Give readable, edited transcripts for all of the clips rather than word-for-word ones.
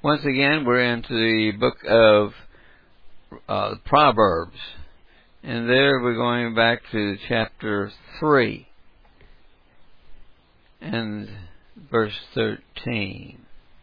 Once again, we're into the book of Proverbs. And there we're going back to chapter 3 and verse 13.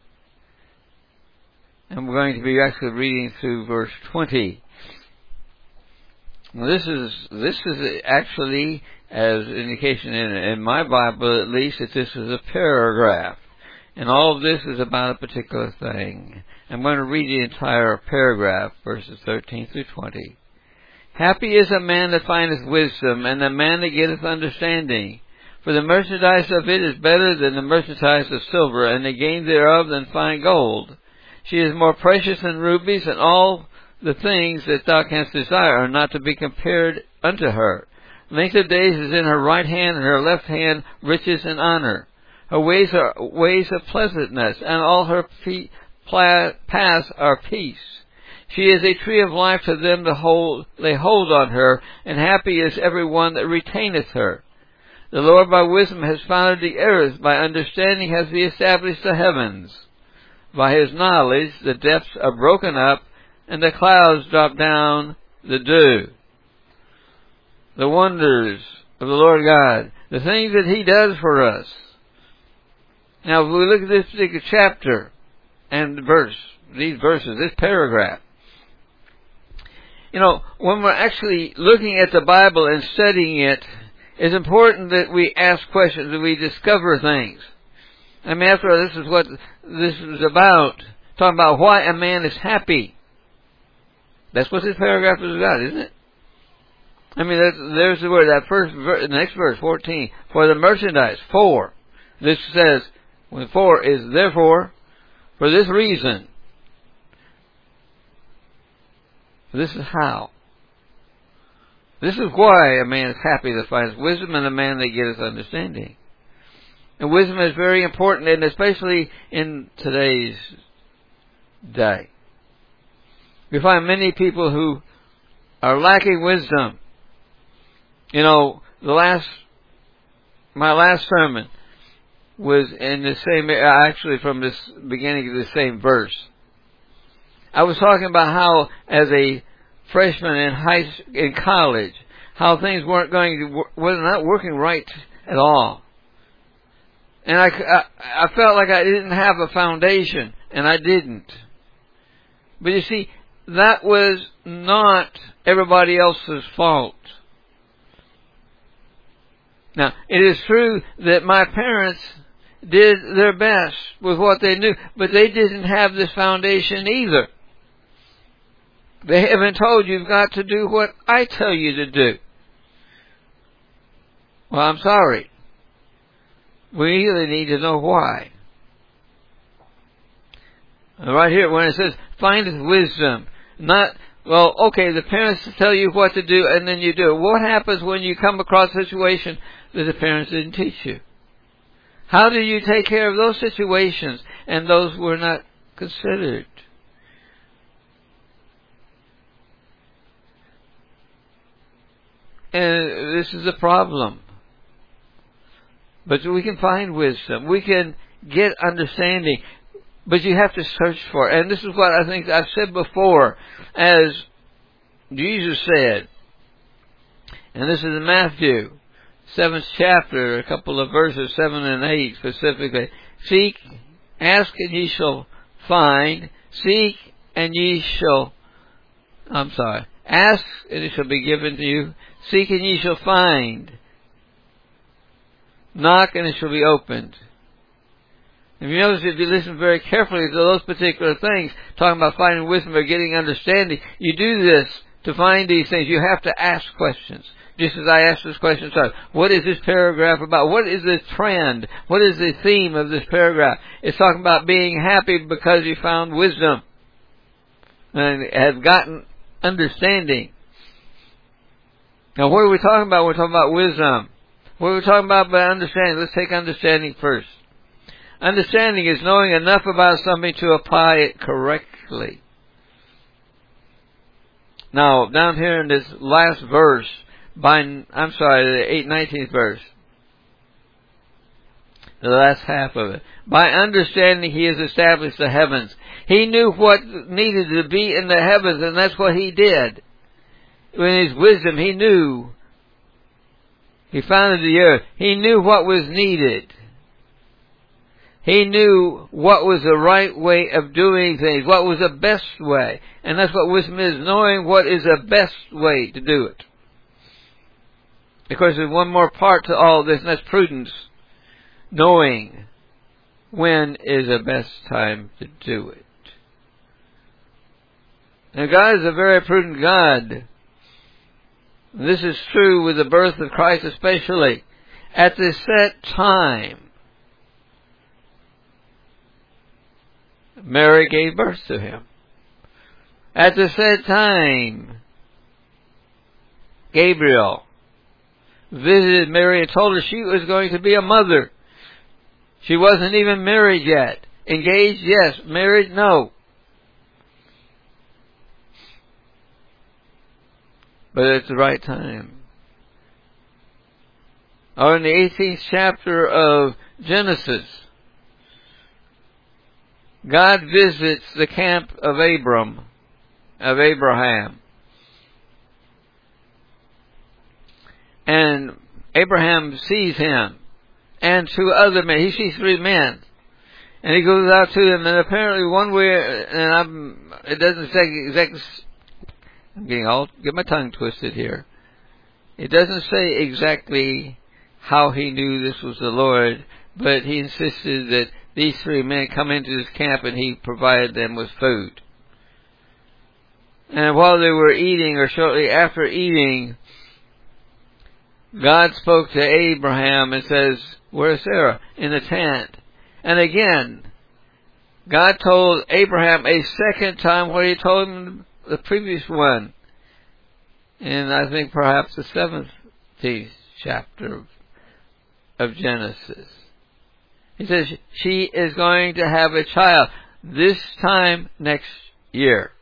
And we're going to be actually reading through verse 20. Now, this is actually, as indication in my Bible at least, that this is a paragraph. And all of this is about a particular thing. I'm going to read the entire paragraph, verses 13 through 20. Happy is a man that findeth wisdom, and the man that getteth understanding. For the merchandise of it is better than the merchandise of silver, and the gain thereof than fine gold. She is more precious than rubies, and all the things that thou canst desire are not to be compared unto her. Length of days is in her right hand, and her left hand riches and honor. Her ways are ways of pleasantness, and all her paths are peace. She is a tree of life to them that lay hold on her, and happy is every one that retaineth her. The Lord by wisdom has founded the earth, by understanding has he established the heavens. By his knowledge the depths are broken up, and the clouds drop down the dew. The wonders of the Lord God, the things that he does for us. Now, if we look at this particular chapter and these verses, this paragraph, when we're actually looking at the Bible and studying it, it's important that we ask questions, that we discover things. I mean, after all, this is what this is about. Talking about why a man is happy. That's what this paragraph is about, isn't it? I mean, there's the word, the next verse, 14. For the merchandise, for. This says, when for is therefore, for this reason. This is how. This is why a man is happy that finds wisdom, and a man that getteth understanding. And wisdom is very important, and especially in today's day. We find many people who are lacking wisdom. My last sermon was in the same, actually from this beginning of the same verse. I was talking about how, as a freshman in college, how things were not working right at all. And I felt like I didn't have a foundation, and I didn't. But you see, that was not everybody else's fault. Now, it is true that my parents did their best with what they knew, but they didn't have this foundation either. They haven't told you've got to do what I tell you to do. Well, I'm sorry. We really need to know why. Right here, when it says, findeth wisdom, not, the parents tell you what to do and then you do it. What happens when you come across a situation that the parents didn't teach you? How do you take care of those situations and those were not considered? And this is a problem. But we can find wisdom. We can get understanding. But you have to search for it. And this is what I think I've said before. As Jesus said, and this is in Matthew 7th chapter, a couple of verses, 7 and 8 specifically. Ask and ye shall find. Ask and it shall be given to you. Seek and ye shall find. Knock and it shall be opened. If you notice, if you listen very carefully to those particular things, talking about finding wisdom or getting understanding, you do this to find these things. You have to ask questions. Just as I asked this question, what is this paragraph about? What is this trend? What is the theme of this paragraph? It's talking about being happy because you found wisdom and have gotten understanding. Now, what are we talking about? We're talking about wisdom. What are we talking about by understanding? Let's take understanding first. Understanding is knowing enough about something to apply it correctly. Now, down here in this last verse, the 19th verse. The last half of it. By understanding, he has established the heavens. He knew what needed to be in the heavens, and that's what he did. In his wisdom, he knew. He founded the earth. He knew what was needed. He knew what was the right way of doing things, what was the best way. And that's what wisdom is, knowing what is the best way to do it. Of course, there's one more part to all this, and that's prudence. Knowing when is the best time to do it. Now, God is a very prudent God. This is true with the birth of Christ especially. At the set time, Mary gave birth to him. At the set time, Gabriel visited Mary and told her she was going to be a mother. She wasn't even married yet. Engaged, yes. Married, no. But it's the right time. Or in the 18th chapter of Genesis, God visits the camp of Abraham. And Abraham sees him and two other men. He sees three men. And he goes out to them, and apparently one way, and it doesn't say exactly, I'm get my tongue twisted here. It doesn't say exactly how he knew this was the Lord, but he insisted that these three men come into his camp and he provided them with food. And while they were eating, or shortly after eating, God spoke to Abraham and says, "Where's Sarah?" In the tent. And again, God told Abraham a second time what he told him the previous one. And I think perhaps the 17th chapter of Genesis. He says, she is going to have a child this time next year.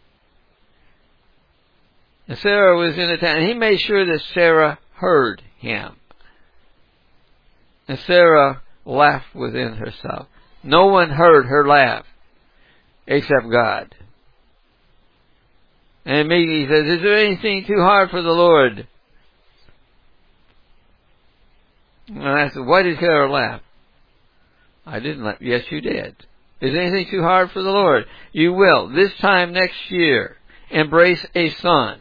And Sarah was in the tent, and he made sure that Sarah heard him. And Sarah laughed within herself. No one heard her laugh except God. And immediately he says, "Is there anything too hard for the Lord?" And I said, "Why did Sarah laugh?" "I didn't laugh." "Yes, you did." "Is anything too hard for the Lord?" "You will, this time next year, embrace a son.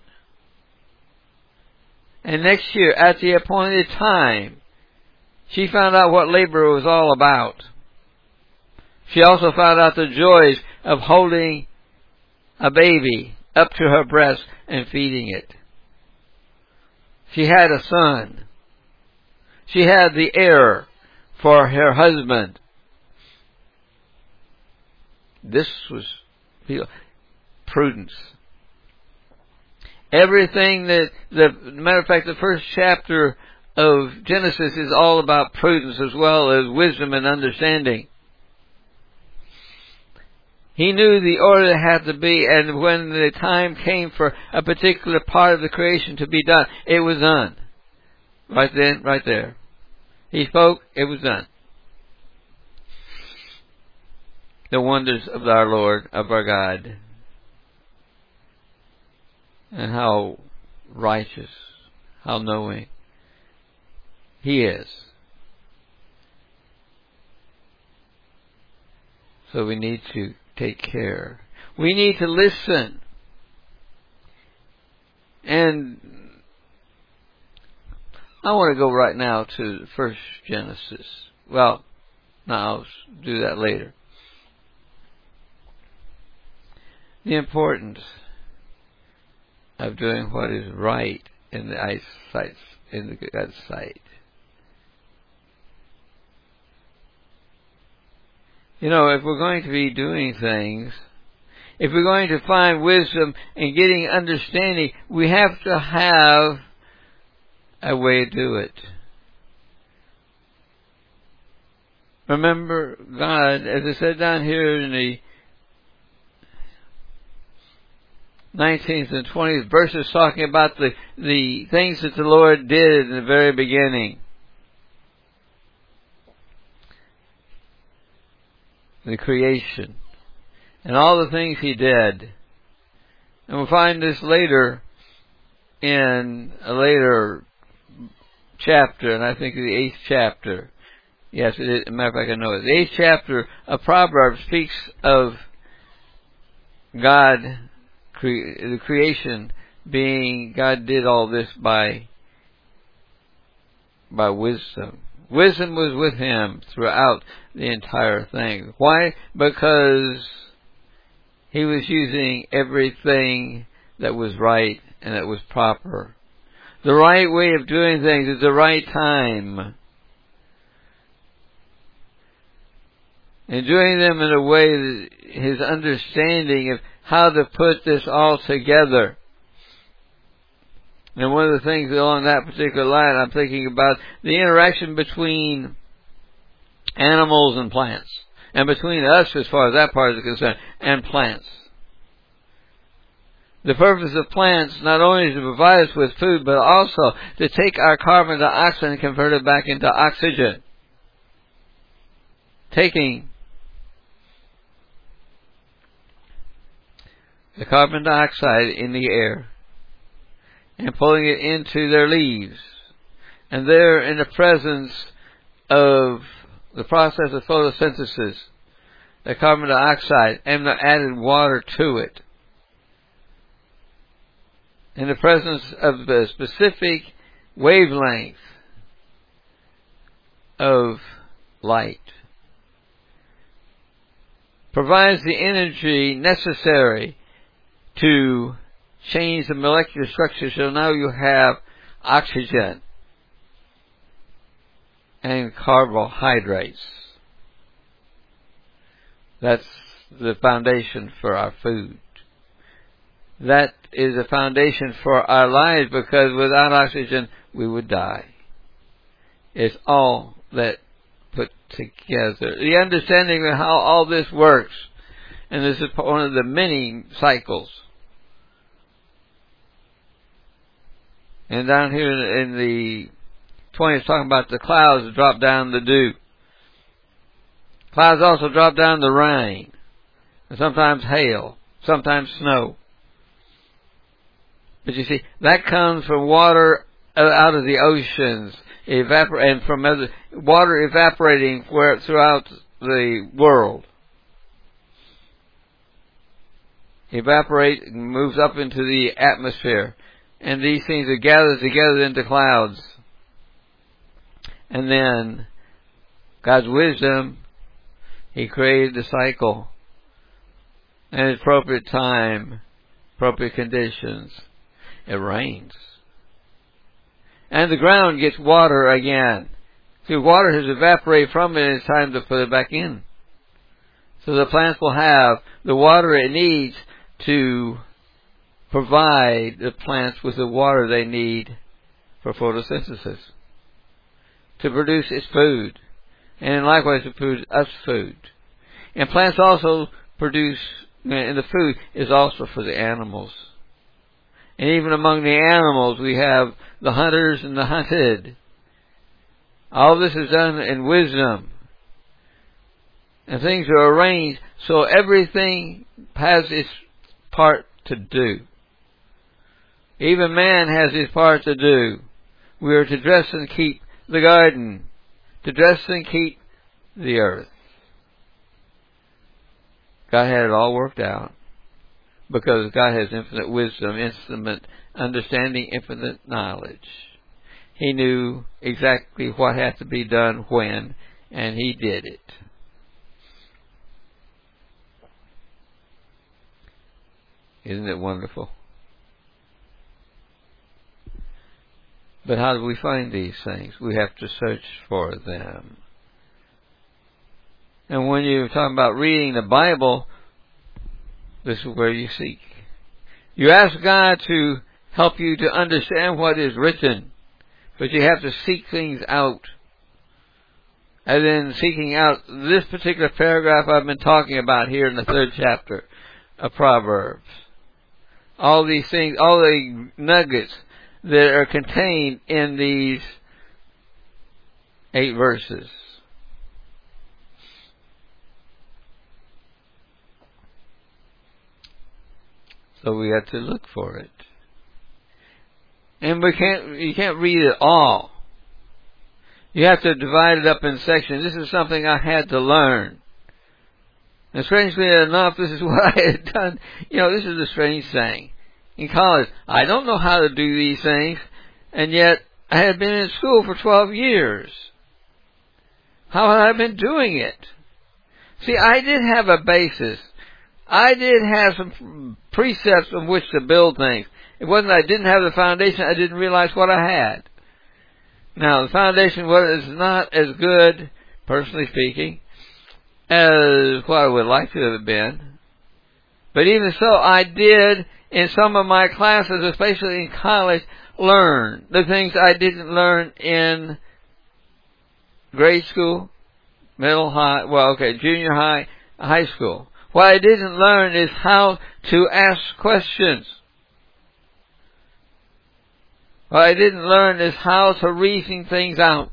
And next year, at the appointed time," she found out what labor was all about. She also found out the joys of holding a baby up to her breast and feeding it. She had a son. She had the heir for her husband. This was prudence. Everything matter of fact, the first chapter of Genesis is all about prudence as well as wisdom and understanding. He knew the order it had to be, and when the time came for a particular part of the creation to be done, it was done. Right then, right there. He spoke, it was done. The wonders of our Lord, of our God. And how righteous, how knowing He is. So we need to take care. We need to listen. And I want to go right now to first Genesis. Well, no, I'll do that later. The importance of doing what is right in the eyesight, in the God's sight. You know, if we're going to be doing things, if we're going to find wisdom and getting understanding, we have to have a way to do it. Remember, God, as I said down here in the 19th and 20th verses, talking about the things that the Lord did in the very beginning. the creation, and all the things He did. And we'll find this later in a later chapter, and I think the 8th chapter. Yes, it is. As a matter of fact, I know it. The 8th chapter of Proverbs speaks of God, the creation being, God did all this by wisdom. Wisdom was with Him throughout the entire thing. Why? Because He was using everything that was right and that was proper. The right way of doing things at the right time. And doing them in a way that His understanding of how to put this all together. And one of the things along that particular line, I'm thinking about the interaction between animals and plants. And between us, as far as that part is concerned, and plants. The purpose of plants not only is to provide us with food, but also to take our carbon dioxide and convert it back into oxygen. Taking the carbon dioxide in the air and pulling it into their leaves. And they're in the presence of the process of photosynthesis, the carbon dioxide, and the added water to it. In the presence of the specific wavelength of light. Provides the energy necessary to change the molecular structure, so now you have oxygen and carbohydrates. That's the foundation for our food. That is a foundation for our lives, because without oxygen we would die. It's all that put together. The understanding of how all this works, and this is one of the many cycles. And down here in the 20th, talking about the clouds that drop down the dew. Clouds also drop down the rain, and sometimes hail, sometimes snow. But you see, that comes from water out of the oceans, and from water evaporating throughout the world. Evaporate and moves up into the atmosphere. And these things are gathered together into clouds. And then, God's wisdom, He created the cycle. And at appropriate time, appropriate conditions, it rains. And the ground gets water again. See, water has evaporated from it, and it's time to put it back in. So the plants will have the water it needs to provide the plants with the water they need for photosynthesis, to produce its food, and likewise to produce us food. And plants also produce, and the food is also for the animals. And even among the animals, we have the hunters and the hunted. All this is done in wisdom. And things are arranged so everything has its part to do. Even man has his part to do. We are to dress and keep the garden, to dress and keep the earth. God had it all worked out, because God has infinite wisdom, infinite understanding, infinite knowledge. He knew exactly what had to be done when, and He did it. Isn't it wonderful? But how do we find these things? We have to search for them. And when you're talking about reading the Bible, this is where you seek. You ask God to help you to understand what is written, but you have to seek things out. And then seeking out this particular paragraph I've been talking about here in the 3rd chapter of Proverbs. All these things, all the nuggets that are contained in these 8 verses. So we had to look for it. And you can't read it all. You have to divide it up in sections. This is something I had to learn. And strangely enough, this is what I had done. This is a strange thing. In college, I don't know how to do these things, and yet I had been in school for 12 years. How had I been doing it? See, I did have a basis. I did have some precepts on which to build things. It wasn't that I didn't have the foundation, I didn't realize what I had. Now, the foundation was not as good, personally speaking, as what I would like to have been. But even so, I did, in some of my classes, especially in college, learn the things I didn't learn in grade school, junior high, high school. What I didn't learn is how to ask questions. What I didn't learn is how to reason things out.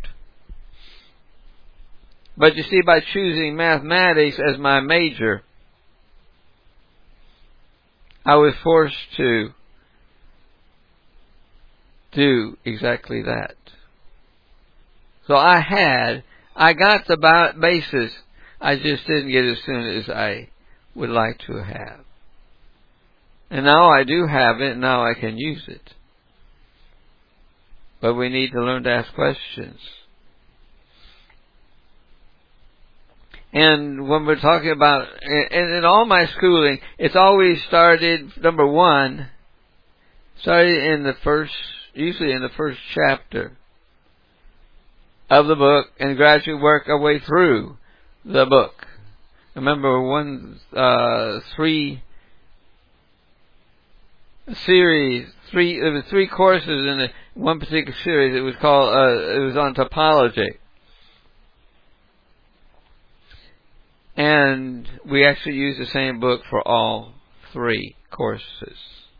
But you see, by choosing mathematics as my major, I was forced to do exactly that. So I got the basis. I just didn't get as soon as I would like to have. And now I do have it, and now I can use it. But we need to learn to ask questions. And when we're talking about, and in all my schooling, it's always started, number one, usually in the first chapter of the book, and gradually work our way through the book. Remember, there were 3 courses in one particular series. It was called, it was on topology. And we actually used the same book for all 3 courses.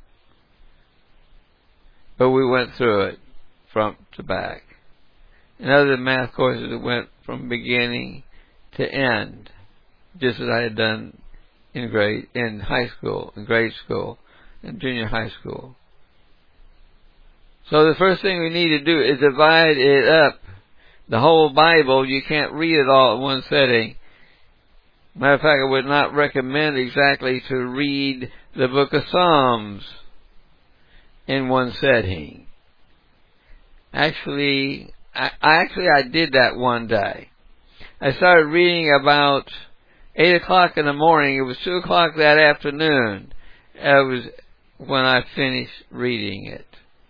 But we went through it front to back. In other math courses, it went from beginning to end, just as I had done in high school, in grade school, and junior high school. So the first thing we need to do is divide it up. The whole Bible, you can't read it all at one setting. Matter of fact, I would not recommend exactly to read the book of Psalms in one setting. Actually, I did that one day. I started reading about 8 o'clock in the morning. It was 2 o'clock that afternoon. It was when I finished reading it.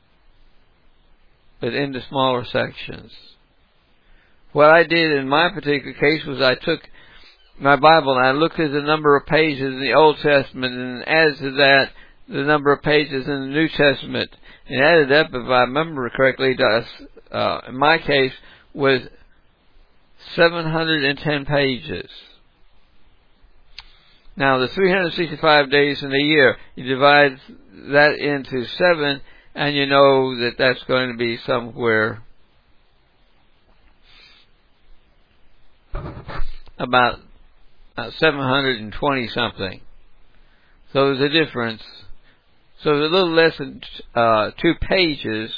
But in the smaller sections. What I did in my particular case was I took my Bible and I looked at the number of pages in the Old Testament and added to that the number of pages in the New Testament. And added up, if I remember correctly, in my case, was 710 pages. Now, the 365 days in a year, you divide that into 7, and you know that that's going to be somewhere about 720 something. So there's a difference. So there's a little less than 2 pages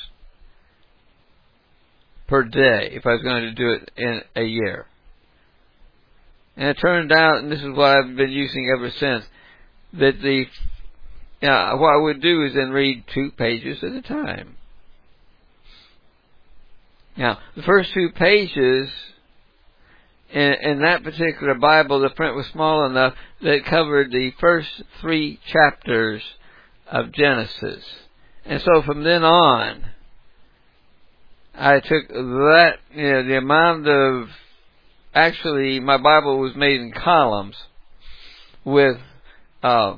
per day if I was going to do it in a year. And it turned out, and this is what I've been using ever since, that what I would do is then read 2 pages at a time. Now, the first 2 pages in that particular Bible, the print was small enough that it covered the first 3 chapters of Genesis. And so from then on, I took that, the amount of, actually my Bible was made in columns with, actually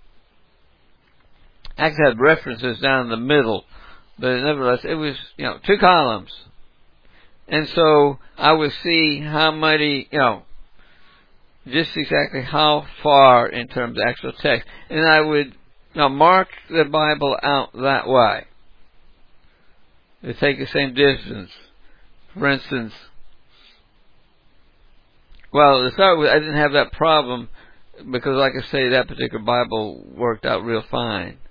had references down in the middle, but nevertheless it was, 2 columns. And so I would see how many, just exactly how far in terms of actual text. And I would mark the Bible out that way. They take the same distance. For instance, to start with, I didn't have that problem because, like I say, that particular Bible worked out real fine.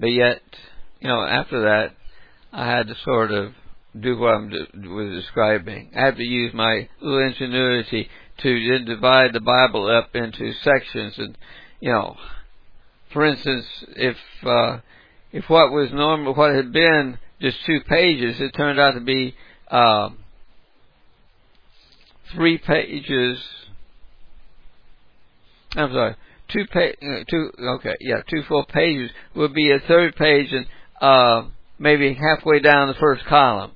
But yet, after that, I had to sort of do what I was describing. I had to use my little ingenuity to then divide the Bible up into sections. And, for instance, if what was normal, what had been just 2 pages, it turned out to be 3 pages. I'm sorry, 2 full pages would be a third page and maybe halfway down the first column.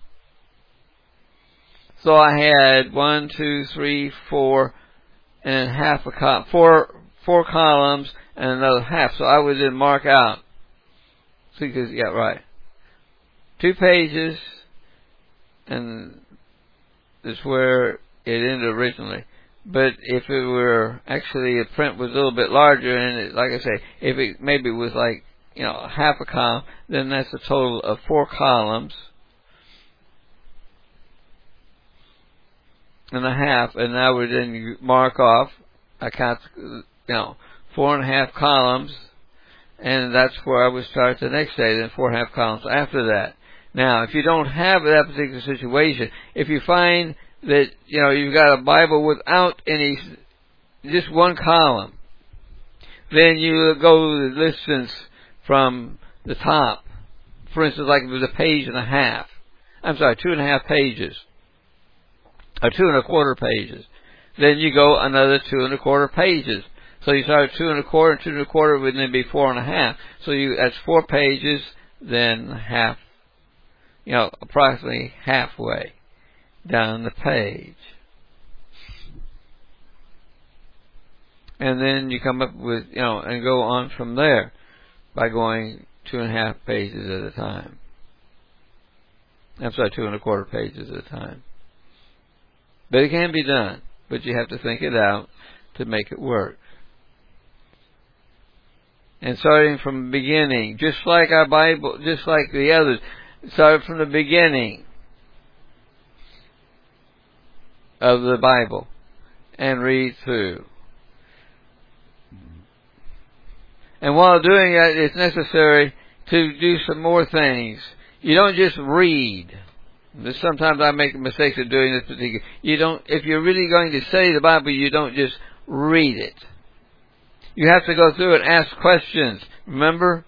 So I had 1, 2, 3, 4, and half a column, four columns and another half. So I would then mark out. See, because right. 2 pages, and that's where it ended originally. But if it were actually, the print was a little bit larger, and it, like I say, if it maybe was like, half a column, then that's a total of 4 columns and a half, and I would then mark off, I count, 4.5 columns, and that's where I would start the next day, then 4.5 columns after that. Now, if you don't have that particular situation, if you find that, you've got a Bible without just 1 column, then you go the distance from the top. For instance, like if it was a page and a half. 2.5 pages. Or 2.25 pages. Then you go another 2.25 pages. So you start at 2.25, and 2.25 would then be 4.5. So that's 4 pages, then half, approximately halfway down the page. And then you come up with, and go on from there by going 2.5 pages at a time. 2.25 pages at a time. But it can be done. But you have to think it out to make it work. And starting from the beginning, just like our Bible, just like the others, started from the beginning of the Bible and read through. And while doing that, it's necessary to do some more things. You don't just read. Sometimes I make the mistake of doing this particular. If you're really going to study the Bible, you don't just read it. You have to go through and ask questions. Remember?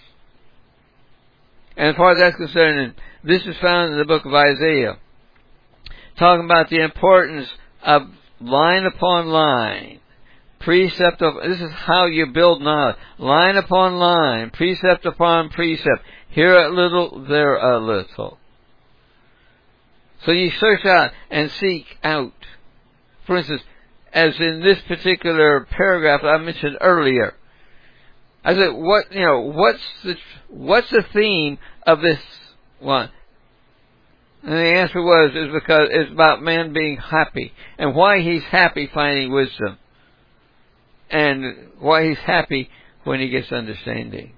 And as far as that's concerned, this is found in the book of Isaiah, talking about the importance of line upon line, precept of, this is how you build knowledge, line upon line, precept upon precept, here a little, there a little. So you search out and seek out. For instance, as in this particular paragraph I mentioned earlier, I said, what's the theme of this one? And the answer is because it's about man being happy, and why he's happy finding wisdom, and why he's happy when he gets understanding.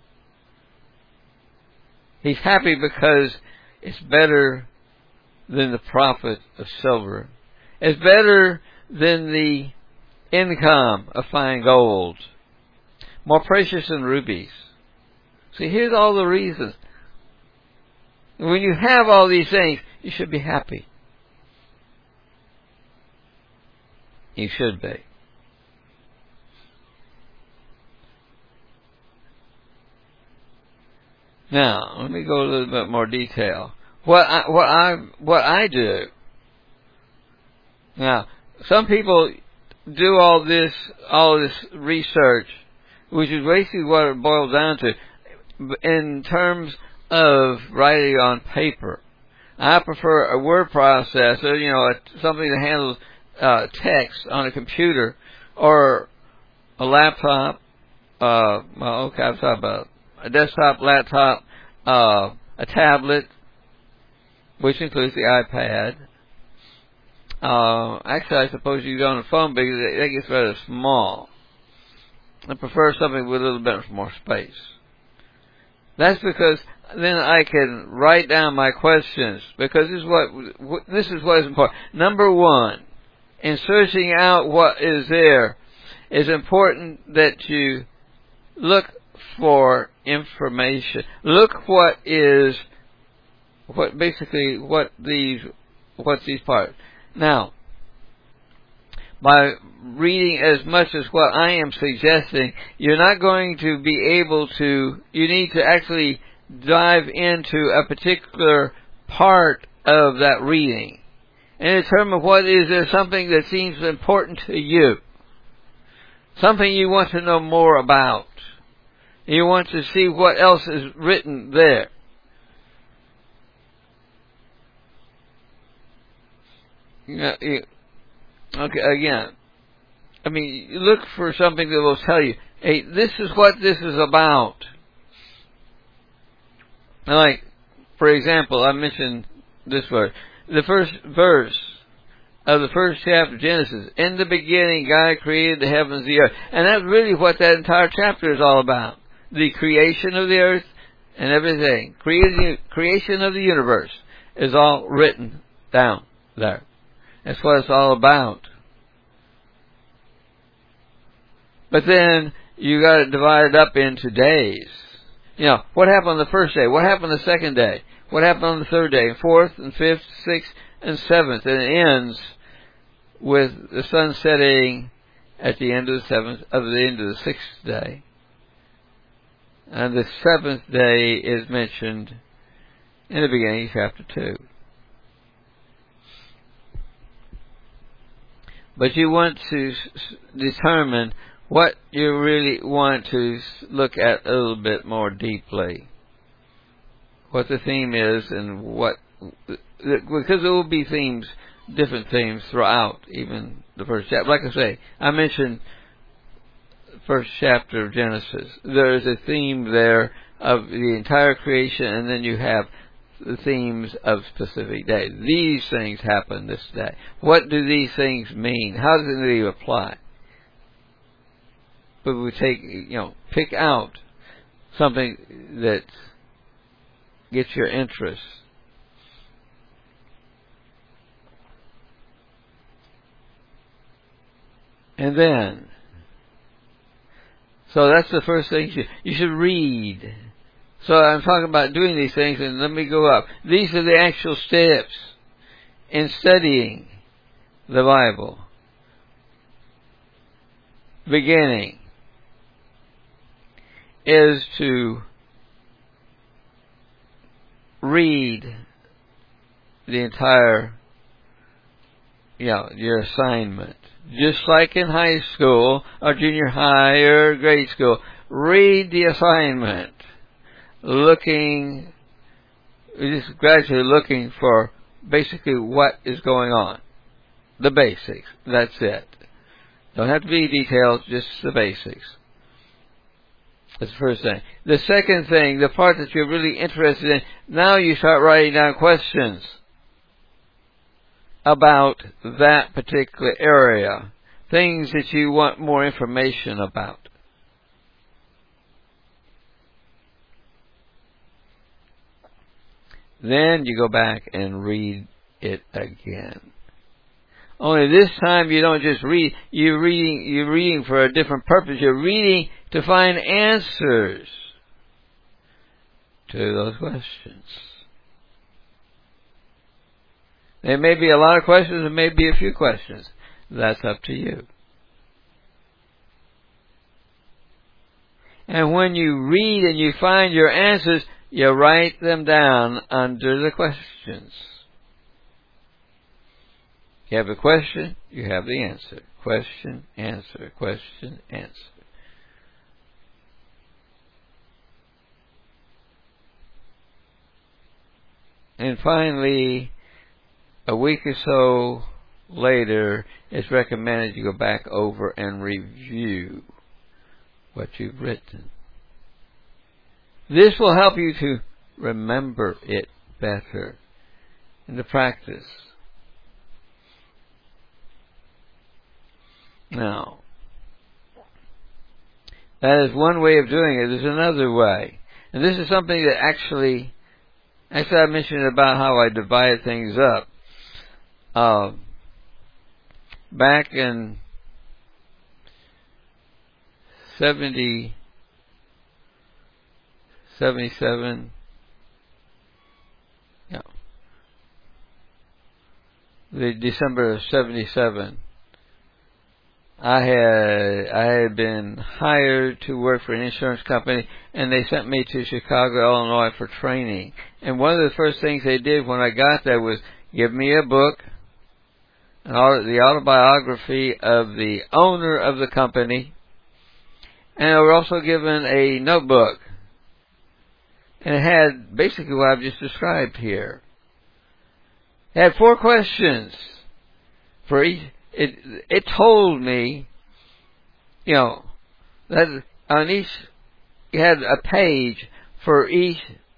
He's happy because it's better than the profit of silver. It's better than the income of fine gold. More precious than rubies. See, here's all the reasons. When you have all these things, you should be happy. You should be. Now, let me go a little bit more detail. What I do. Now, some people do all this research, which is basically what it boils down to, in terms of writing on paper. I prefer a word processor, something that handles text on a computer, or a laptop. I'm talking about a desktop, laptop, a tablet, which includes the iPad. Actually, I suppose you go on the phone because that gets rather small. I prefer something with a little bit more space. That's because then I can write down my questions, because this is what is important. Number one, in searching out what is there, it's important that you look for information. Look what's these parts. Now, by reading as much as what I am suggesting, you're not going to be able to, you need to actually dive into a particular part of that reading and determine what is there something that seems important to you. Something you want to know more about. You want to see what else is written there. Okay, again. I mean, look for something that will tell you, hey, this is what this is about. Like, for example, I mentioned this verse. The first verse of the first chapter of Genesis. In the beginning, God created the heavens and the earth. And that's really what that entire chapter is all about. The creation of the earth and everything. Creation of the universe is all written down there. That's what it's all about. But then you got it divided up into days. You know, what happened on the first day? What happened on the second day? What happened on the third day? Fourth and fifth, sixth and seventh. And it ends with the sun setting at the end of the sixth day. And the seventh day is mentioned in the beginning of chapter 2. But you want to determine what you really want to look at a little bit more deeply. What the theme is and what, because there will be themes, different themes throughout even the first chapter. Like I say, I mentioned the first chapter of Genesis. There is a theme there of the entire creation, and then you have the themes of specific days. These things happen this day. What do these things mean? How do they apply? But we pick out something that gets your interest. And then, so that's the first thing you should read. So I'm talking about doing these things, and let me go up. These are the actual steps in studying the Bible. Beginning is to read the entire, your assignment. Just like in high school, or junior high, or grade school. Read the assignment. Just gradually looking for basically what is going on. The basics. That's it. Don't have to be details, just the basics. That's the first thing. The second thing, the part that you're really interested in, now you start writing down questions about that particular area. Things that you want more information about. Then you go back and read it again. Only this time you don't just read, you're reading for a different purpose. You're reading to find answers to those questions. There may be a lot of questions, there may be a few questions. That's up to you. And when you read and you find your answers, you write them down under the questions. You have a question, you have the answer. Question, answer, question, answer. And finally, a week or so later, it's recommended you go back over and review what you've written. This will help you to remember it better in the practice. Now, that is one way of doing it. There's another way. And this is something that actually I mentioned about how I divide things up. Back in 70, 77. Yeah. The December of 77. I had been hired to work for an insurance company, and they sent me to Chicago, Illinois for training. And one of the first things they did when I got there was give me a book, the autobiography of the owner of the company, and I was also given a notebook. And it had basically what I've just described here. It had 4 questions for each. It told me, that on each, you had a page for each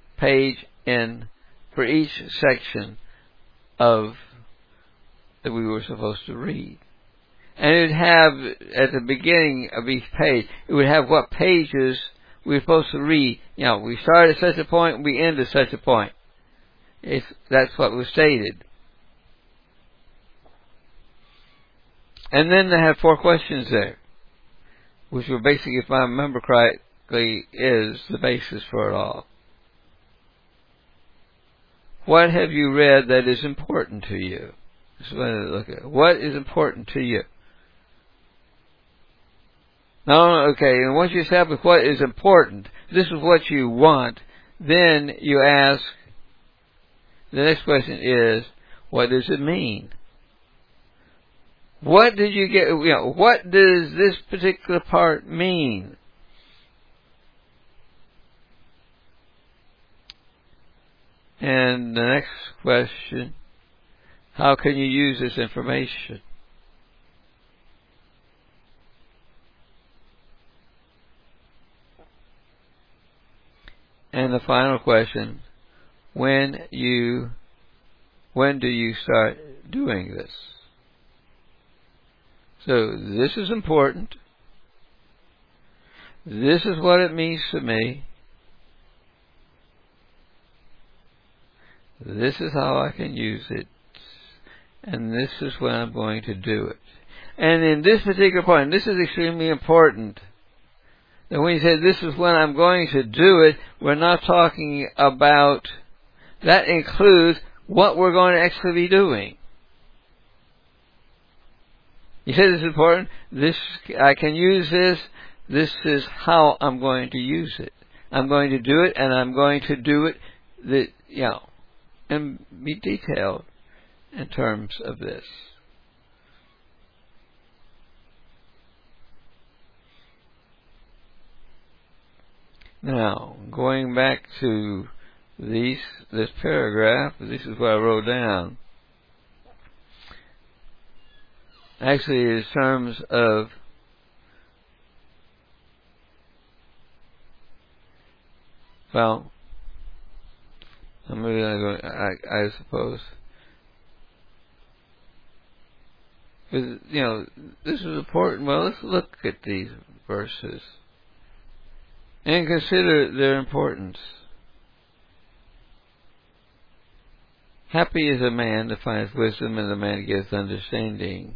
for each section of that we were supposed to read. And it would have, at the beginning of each page, it would have what pages we were supposed to read. We start at such a point, we end at such a point. That's what was stated. And then they have 4 questions there, which were basically, if I remember correctly, is the basis for it all. What have you read that is important to you? That's what I look at. What is important to you? And once you establish what is important, this is what you want, then you ask, the next question is, what does it mean? What did you get, what does this particular part mean? And the next question, how can you use this information? And the final question, when do you start doing this? So this is important. This is what it means to me. This is how I can use it. And this is when I'm going to do it. And in this particular point, this is extremely important. That when you say this is when I'm going to do it, we're not talking about, that includes what we're going to actually be doing. You say this is important. I can use this. This is how I'm going to use it. I'm going to do it, and I'm going to do it, and be detailed in terms of this. Now, going back to this paragraph, this is what I wrote down. Actually, in terms of I'm really going to go, I suppose. Because, this is important. Well, let's look at these verses and consider their importance. Happy is a man that finds wisdom, and the man that gets understanding.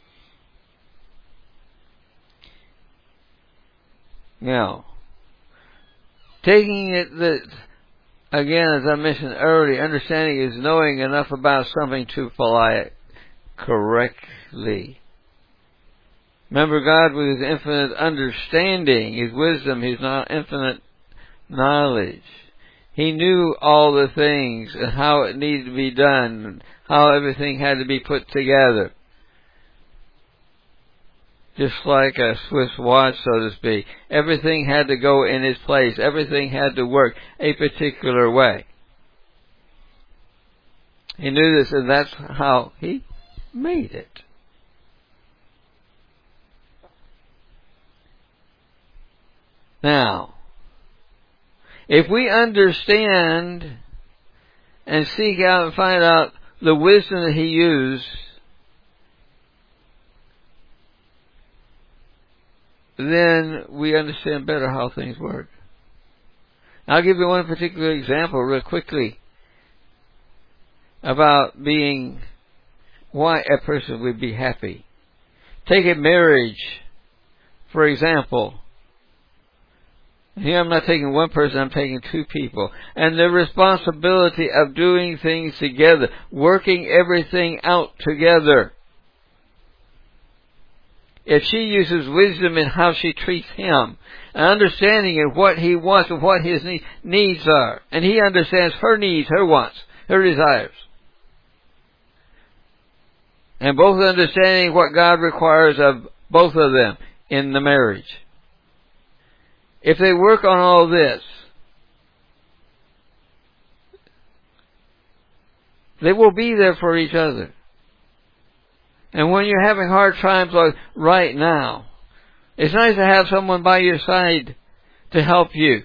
Now, taking it that, again, as I mentioned earlier, understanding is knowing enough about something to apply it correctly. Remember, God with His infinite understanding, His wisdom, His infinite knowledge. He knew all the things and how it needed to be done, how everything had to be put together. Just like a Swiss watch, so to speak. Everything had to go in its place. Everything had to work a particular way. He knew this, and that's how He made it. Now, if we understand and seek out and find out the wisdom that He used, then we understand better how things work. I'll give you one particular example real quickly about why a person would be happy. Take a marriage, for example. Here I'm not taking one person, I'm taking two people. And the responsibility of doing things together, working everything out together. If she uses wisdom in how she treats him, and understanding of what he wants and what his needs are, and he understands her needs, her wants, her desires, and both understanding what God requires of both of them in the marriage. If they work on all this, they will be there for each other. And when you're having hard times like right now, it's nice to have someone by your side to help you.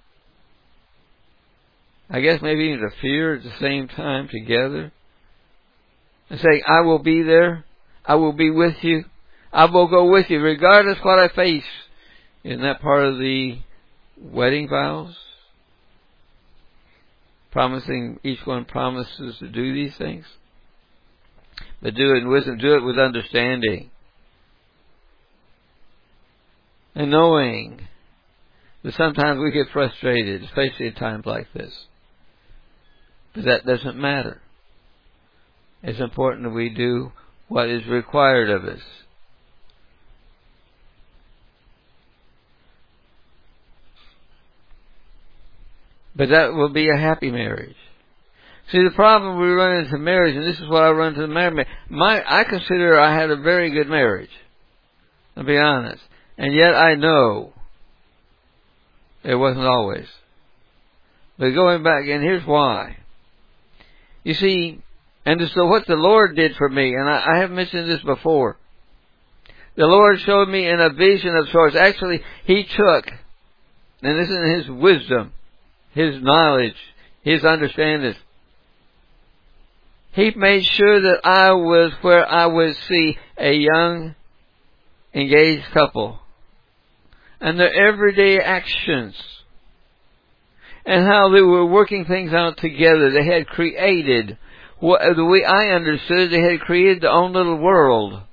I guess maybe even to fear at the same time together. And say, I will be there. I will be with you. I will go with you regardless what I face. Isn't that part of the wedding vows? Promising, each one promises to do these things. But do it in wisdom, do it with understanding. And knowing that sometimes we get frustrated, especially at times like this. But that doesn't matter. It's important that we do what is required of us. But that will be a happy marriage. See, the problem we run into marriage, and this is what I run into marriage. I consider I had a very good marriage. I'll be honest. And yet I know it wasn't always. But going back, and here's why. You see, and so what the Lord did for me, and I have mentioned this before. The Lord showed me in a vision of sorts. Actually, He took, and this is His wisdom, His knowledge, His understanding. He made sure that I was where I would see a young, engaged couple. And their everyday actions. And how they were working things out together. They had created, the way I understood, they had created their own little world.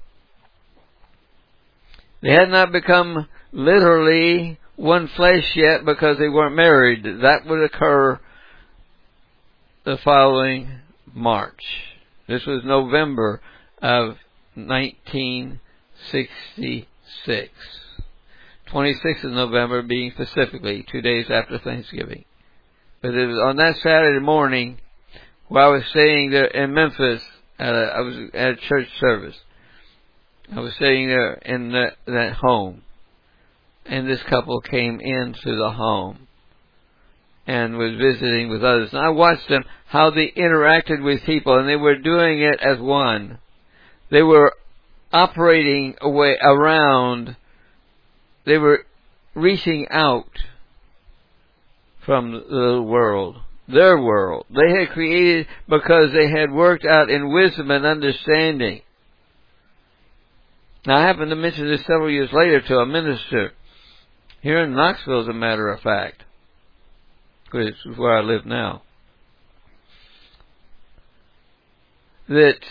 They had not become literally one flesh yet because they weren't married. That would occur the following March. This was November of 1966. 26th of November being specifically 2 days after Thanksgiving. But it was on that Saturday morning where I was staying there in Memphis. I was at a church service. I was staying there in that home. And this couple came into the home and was visiting with others. And I watched them, how they interacted with people, and they were doing it as one. They were operating away around. They were reaching out from the world, their world. They had created because they had worked out in wisdom and understanding. Now, I happened to mention this several years later to a minister here in Knoxville, as a matter of fact, which is where I live now, that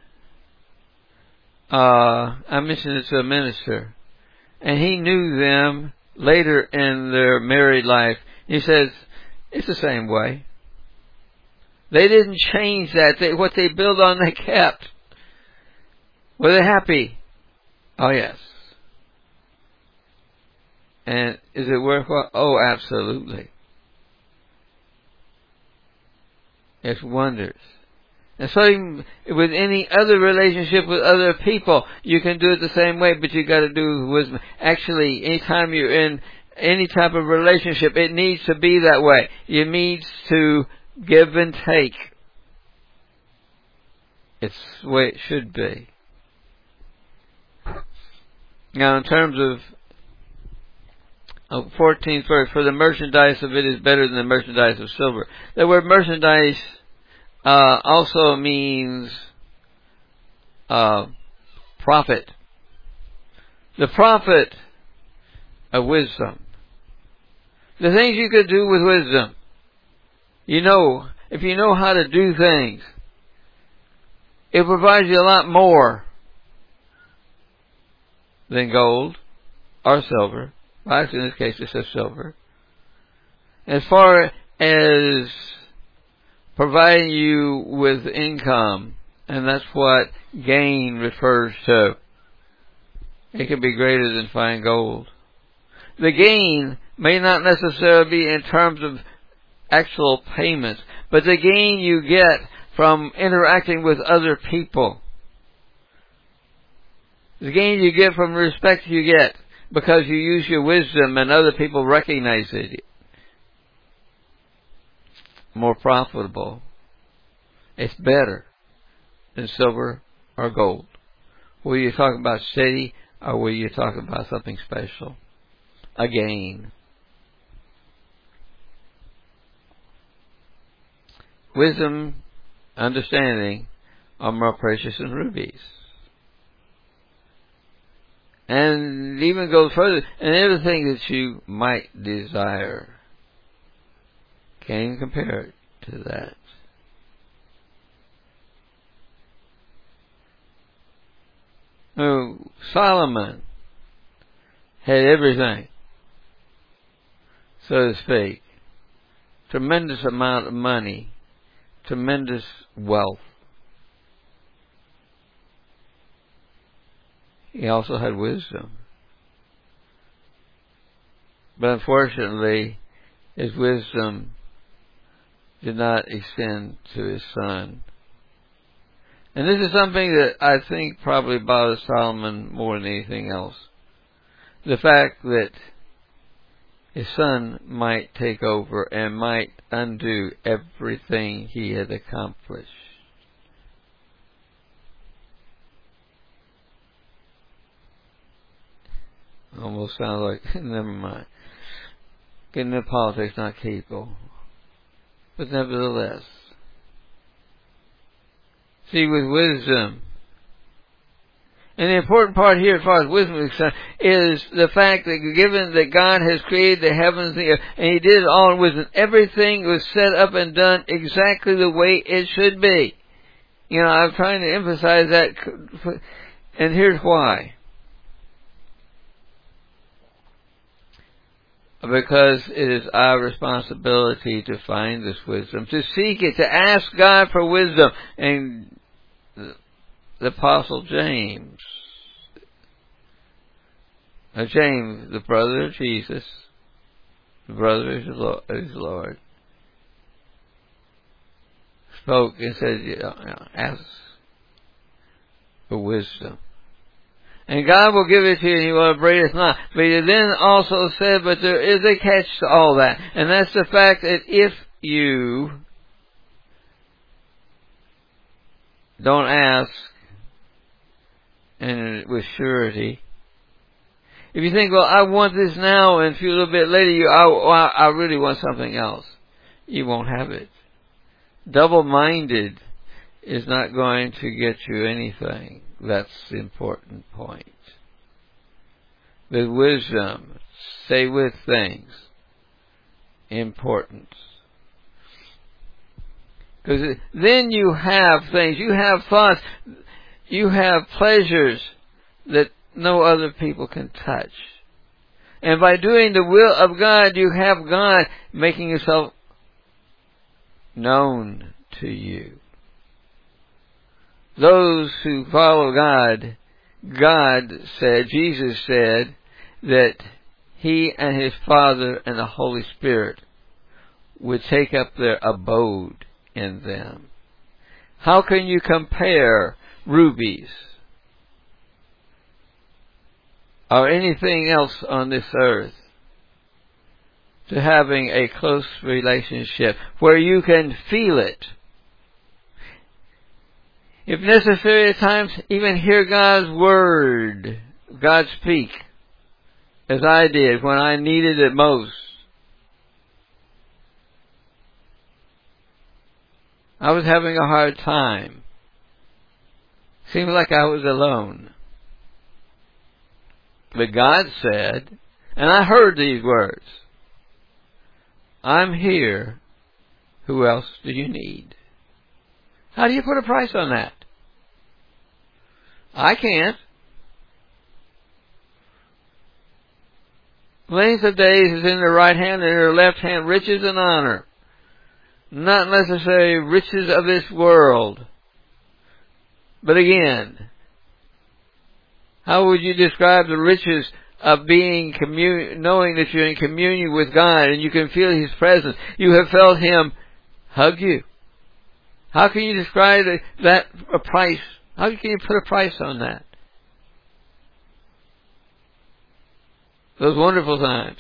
I mentioned it to a minister, and he knew them later in their married life. He says, it's the same way. They didn't change that. What they built on, they kept. Were they happy? Oh, yes. And is it worthwhile? Oh, absolutely. It's wonders. And so with any other relationship with other people, you can do it the same way, but you got to do it with wisdom. Actually, anytime you're in any type of relationship, it needs to be that way. It needs to give and take. It's the way it should be. Now, in terms of 14th verse, for the merchandise of it is better than the merchandise of silver. The word merchandise also means profit. The profit of wisdom. The things you could do with wisdom. You know, if you know how to do things, it provides you a lot more than gold or silver. Well, actually, in this case, it says silver. as far as providing you with income, and that's what gain refers to. It can be greater than fine gold. The gain may not necessarily be in terms of actual payments, but the gain you get from interacting with other people. The gain you get from the respect you get because you use your wisdom and other people recognize it. More profitable. It's better than silver or gold. Were you talking about steady or were you talking about something special? A gain. Wisdom, understanding are more precious than rubies. And even goes further, and everything that you might desire. Can't even compare it to that. Oh, Solomon had everything, so to speak. Tremendous amount of money, tremendous wealth. He also had wisdom. But unfortunately, his wisdom did not extend to his son. And this is something that I think probably bothers Solomon more than anything else. The fact that his son might take over and might undo everything he had accomplished. Almost sounds like, never mind. Getting into politics, not people. But nevertheless. See, with wisdom, and the important part here as far as wisdom is concerned is the fact that given that God has created the heavens and the earth, and He did it all in wisdom, everything was set up and done exactly the way it should be. You know, I'm trying to emphasize that, and here's why. Because it is our responsibility to find this wisdom, to seek it, to ask God for wisdom. And the Apostle James, the brother of Jesus, the brother of his Lord, spoke and said, ask for wisdom. And God will give it to you, and He will upbraid us not. But He then also said, but there is a catch to all that. And that's the fact that if you don't ask and with surety, if you think, well, I want this now, and a little bit later, I really want something else, you won't have it. Double-minded is not going to get you anything. That's the important point. With wisdom, stay with things. Important. Because then you have things, you have thoughts, you have pleasures that no other people can touch. And by doing the will of God, you have God making Himself known to you. Those who follow God, Jesus said that He and His Father and the Holy Spirit would take up their abode in them. How can you compare rubies or anything else on this earth to having a close relationship where you can feel it? If necessary at times, even hear God's Word, God speak, as I did when I needed it most. I was having a hard time. Seemed like I was alone. But God said, and I heard these words, I'm here. Who else do you need? How do you put a price on that? I can't. Length of days is in their right hand, and in their left hand riches and honor. Not necessarily riches of this world. But again, how would you describe the riches of being knowing that you're in communion with God and you can feel His presence? You have felt Him hug you. How can you describe that a price? How can you put a price on that? Those wonderful times.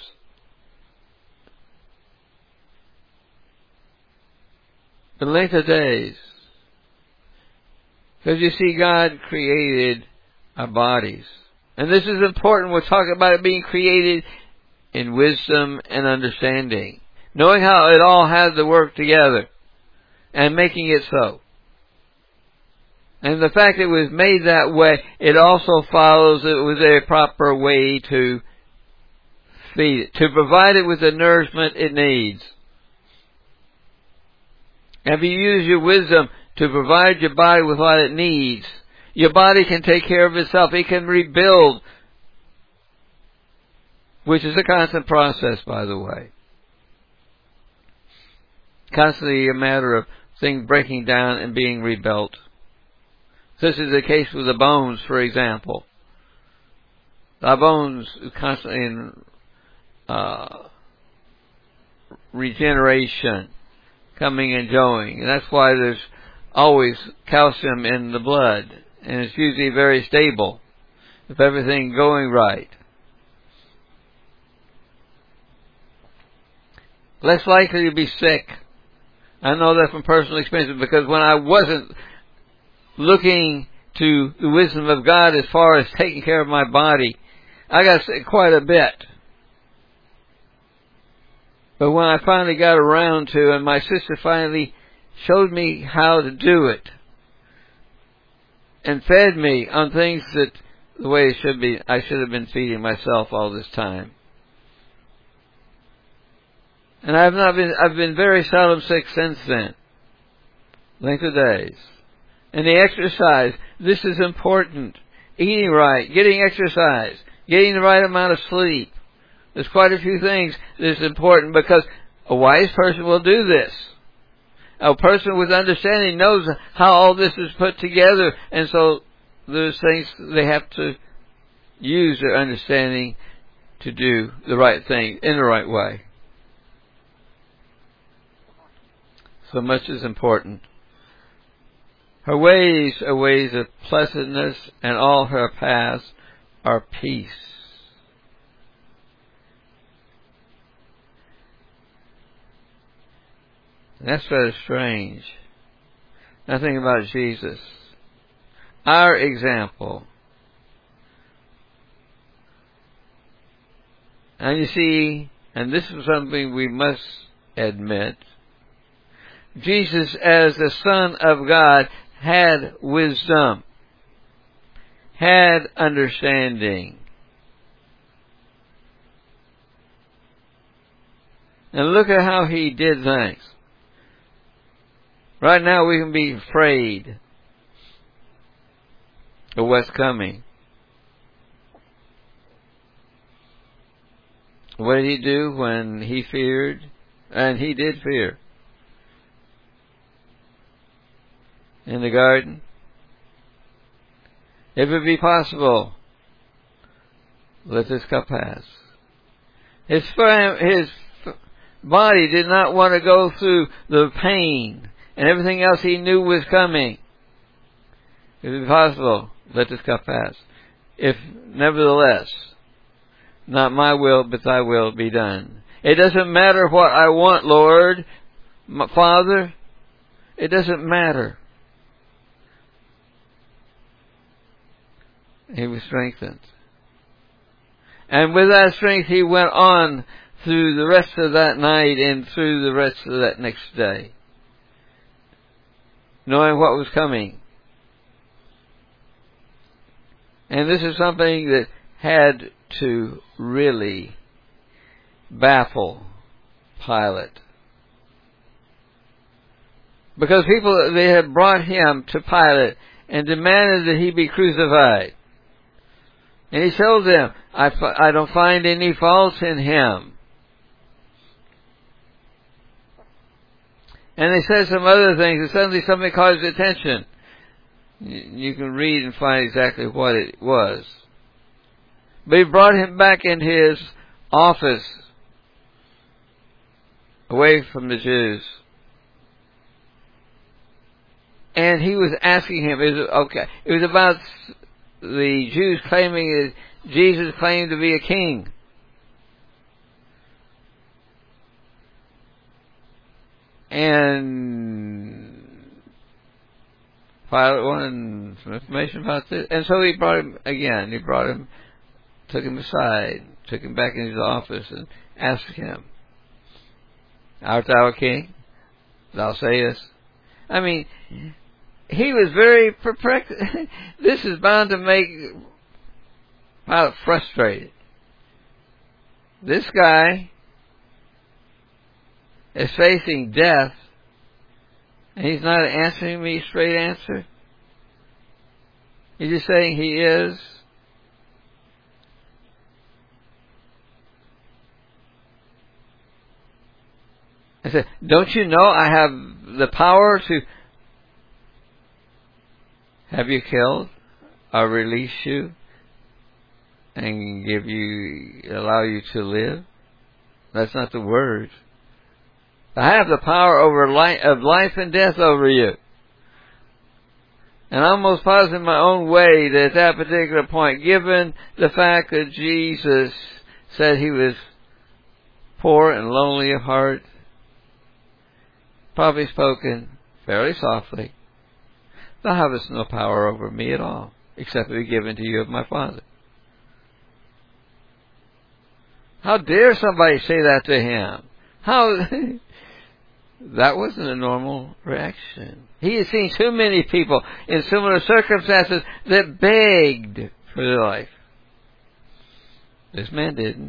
The length of days. Because you see, God created our bodies. And this is important. We're talking about it being created in wisdom and understanding. Knowing how it all has to work together. And making it so. And the fact it was made that way, it also follows it was a proper way to feed it. To provide it with the nourishment it needs. If you use your wisdom to provide your body with what it needs, your body can take care of itself. It can rebuild. Which is a constant process, by the way. Constantly a matter of things breaking down and being rebuilt. This is the case with the bones, for example. Our bones are constantly in regeneration, coming and going. And that's why there's always calcium in the blood. And it's usually very stable, if everything's going right. Less likely to be sick. I know that from personal experience, because when I wasn't looking to the wisdom of God as far as taking care of my body, I got sick quite a bit. But when I finally got around to, and my sister finally showed me how to do it, and fed me on things that the way it should be, I should have been feeding myself all this time. And I've been very seldom sick since then. Length of days. And the exercise, this is important. Eating right, getting exercise, getting the right amount of sleep. There's quite a few things that's important, because a wise person will do this. A person with understanding knows how all this is put together, and so there's things they have to use their understanding to do the right thing in the right way. So much is important. Her ways are ways of pleasantness, and all her paths are peace. And that's rather strange. Nothing about Jesus. Our example. And you see, and this is something we must admit, Jesus, as the Son of God, had wisdom, had understanding. And look at how He did things. Right now we can be afraid of what's coming. What did He do when He feared? And He did fear. In the garden. If it be possible, let this cup pass. His body did not want to go through the pain and everything else he knew was coming. If it be possible, let this cup pass. If, nevertheless, not my will, but thy will be done. It doesn't matter what I want, Lord, my Father. It doesn't matter. He was strengthened. And with that strength, he went on through the rest of that night and through the rest of that next day, knowing what was coming. And this is something that had to really baffle Pilate. Because they had brought him to Pilate and demanded that he be crucified. And he showed them, I don't find any faults in him. And they said some other things, and suddenly something caught his attention. You can read and find exactly what it was. But he brought him back into his office, away from the Jews. And he was asking him, it was about the Jews claiming that Jesus claimed to be a king. And Pilate wanted some information about this. And so he brought him again. Took him aside, took him back into his office and asked him, Art thou a king? Thou sayest. I mean, he was very perplexed. This is bound to make Pilate frustrated. This guy is facing death, and he's not answering me a straight answer. He's just saying he is. I said, don't you know I have the power to have you killed or release you and allow you to live? That's not the word. I have the power of life and death over you. And I'm almost positive in my own way that at that particular point, given the fact that Jesus said he was poor and lonely of heart, probably spoken fairly softly, thou hast no power over me at all, except to be given to you of my Father. How dare somebody say that to him? That wasn't a normal reaction. He had seen too many people in similar circumstances that begged for their life. This man didn't.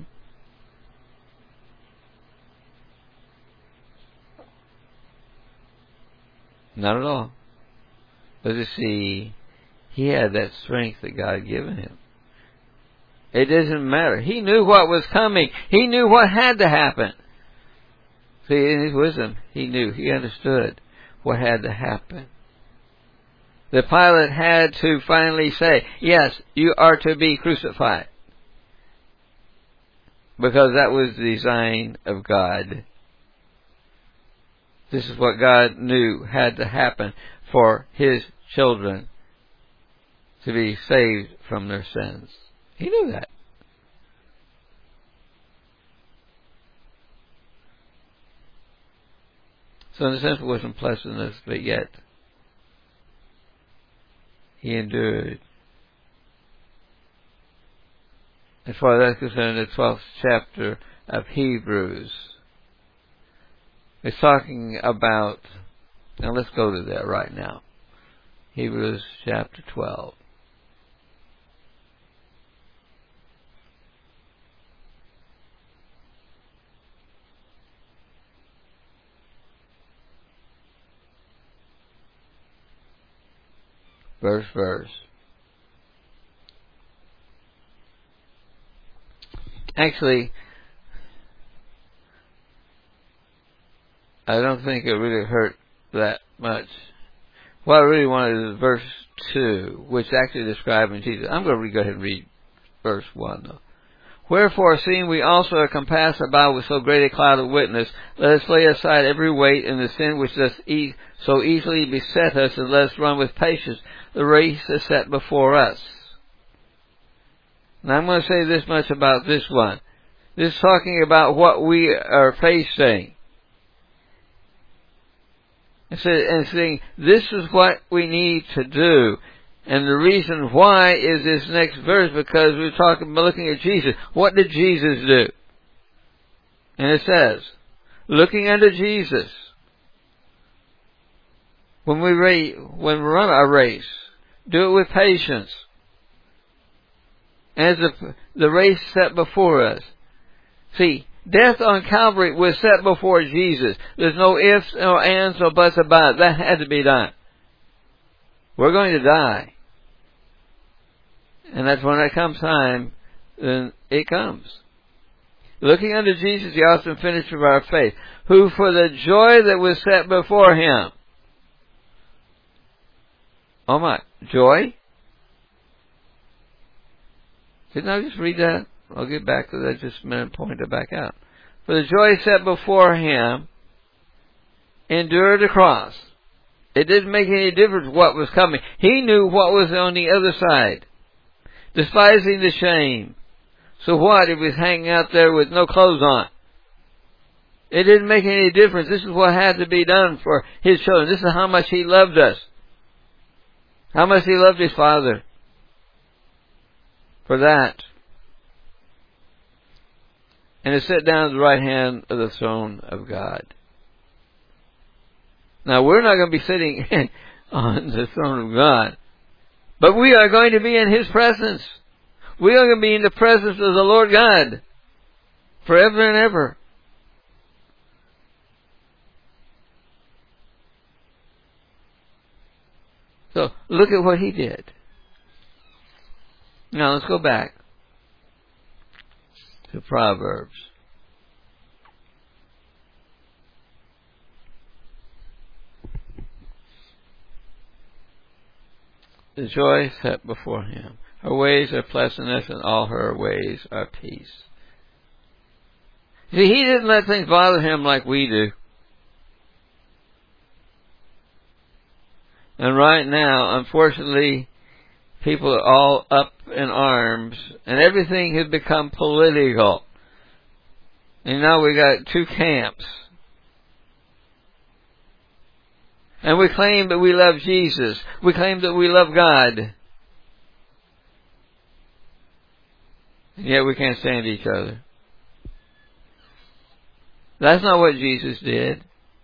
Not at all. But you see, he had that strength that God had given him. It doesn't matter. He knew what was coming. He knew what had to happen. See, in his wisdom, he knew. He understood what had to happen. The Pilate had to finally say, yes, you are to be crucified. Because that was the design of God. This is what God knew had to happen for his children to be saved from their sins. He knew that. So in a sense it wasn't pleasantness, but yet he endured. As far as that's concerned, the 12th chapter of Hebrews is talking about, now let's go to that right now. Hebrews chapter 12. Verse. Actually, I don't think it really hurt that much. What I really wanted is verse 2, which actually describes Jesus. I'm going to go ahead and read verse 1, though. Wherefore, seeing we also are compassed about with so great a cloud of witness, let us lay aside every weight and the sin which doth so easily beset us, and let us run with patience the race is set before us. Now I'm going to say this much about this one. This is talking about what we are facing. And saying, this is what we need to do. And the reason why is this next verse, because we're looking at Jesus. What did Jesus do? And it says, looking unto Jesus, when we run our race, do it with patience. As the race set before us. See, death on Calvary was set before Jesus. There's no ifs, no ands, no buts about it. That had to be done. We're going to die. And that's when it comes time, then it comes. Looking unto Jesus, the author and finisher of our faith, who for the joy that was set before him. Oh my, joy? Didn't I just read that? I'll get back to that just a minute and point it back out. For the joy set before him, endured the cross. It didn't make any difference what was coming. He knew what was on the other side. Despising the shame. So what? He was hanging out there with no clothes on. It didn't make any difference. This is what had to be done for his children. This is how much he loved us. How much he loved his Father. For that. And to sit down at the right hand of the throne of God. Now, we're not going to be sitting on the throne of God. But we are going to be in his presence. We are going to be in the presence of the Lord God. Forever and ever. So, look at what he did. Now, let's go back to Proverbs. The joy set before him. Her ways are pleasantness, and all her ways are peace. See, he didn't let things bother him like we do. And right now, unfortunately, people are all up in arms, and everything has become political. And now we got two camps. And we claim that we love Jesus. We claim that we love God. And yet we can't stand each other. That's not what Jesus did.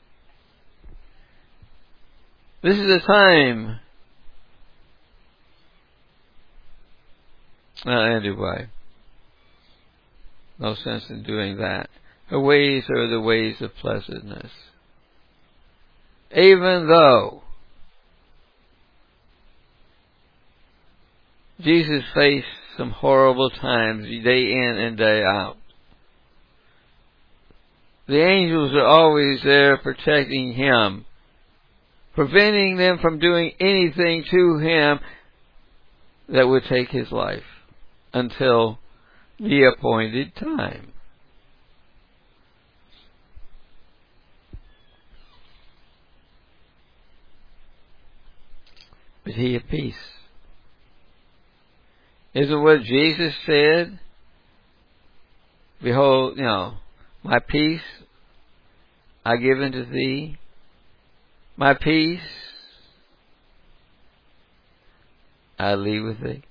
This is a time. Anyway. No sense in doing that. Her ways are the ways of pleasantness. Even though Jesus faced some horrible times day in and day out. The angels are always there protecting him, preventing them from doing anything to him that would take his life until the appointed time. But he had peace. Isn't what Jesus said? Behold, my peace I give unto thee. My peace I leave with thee.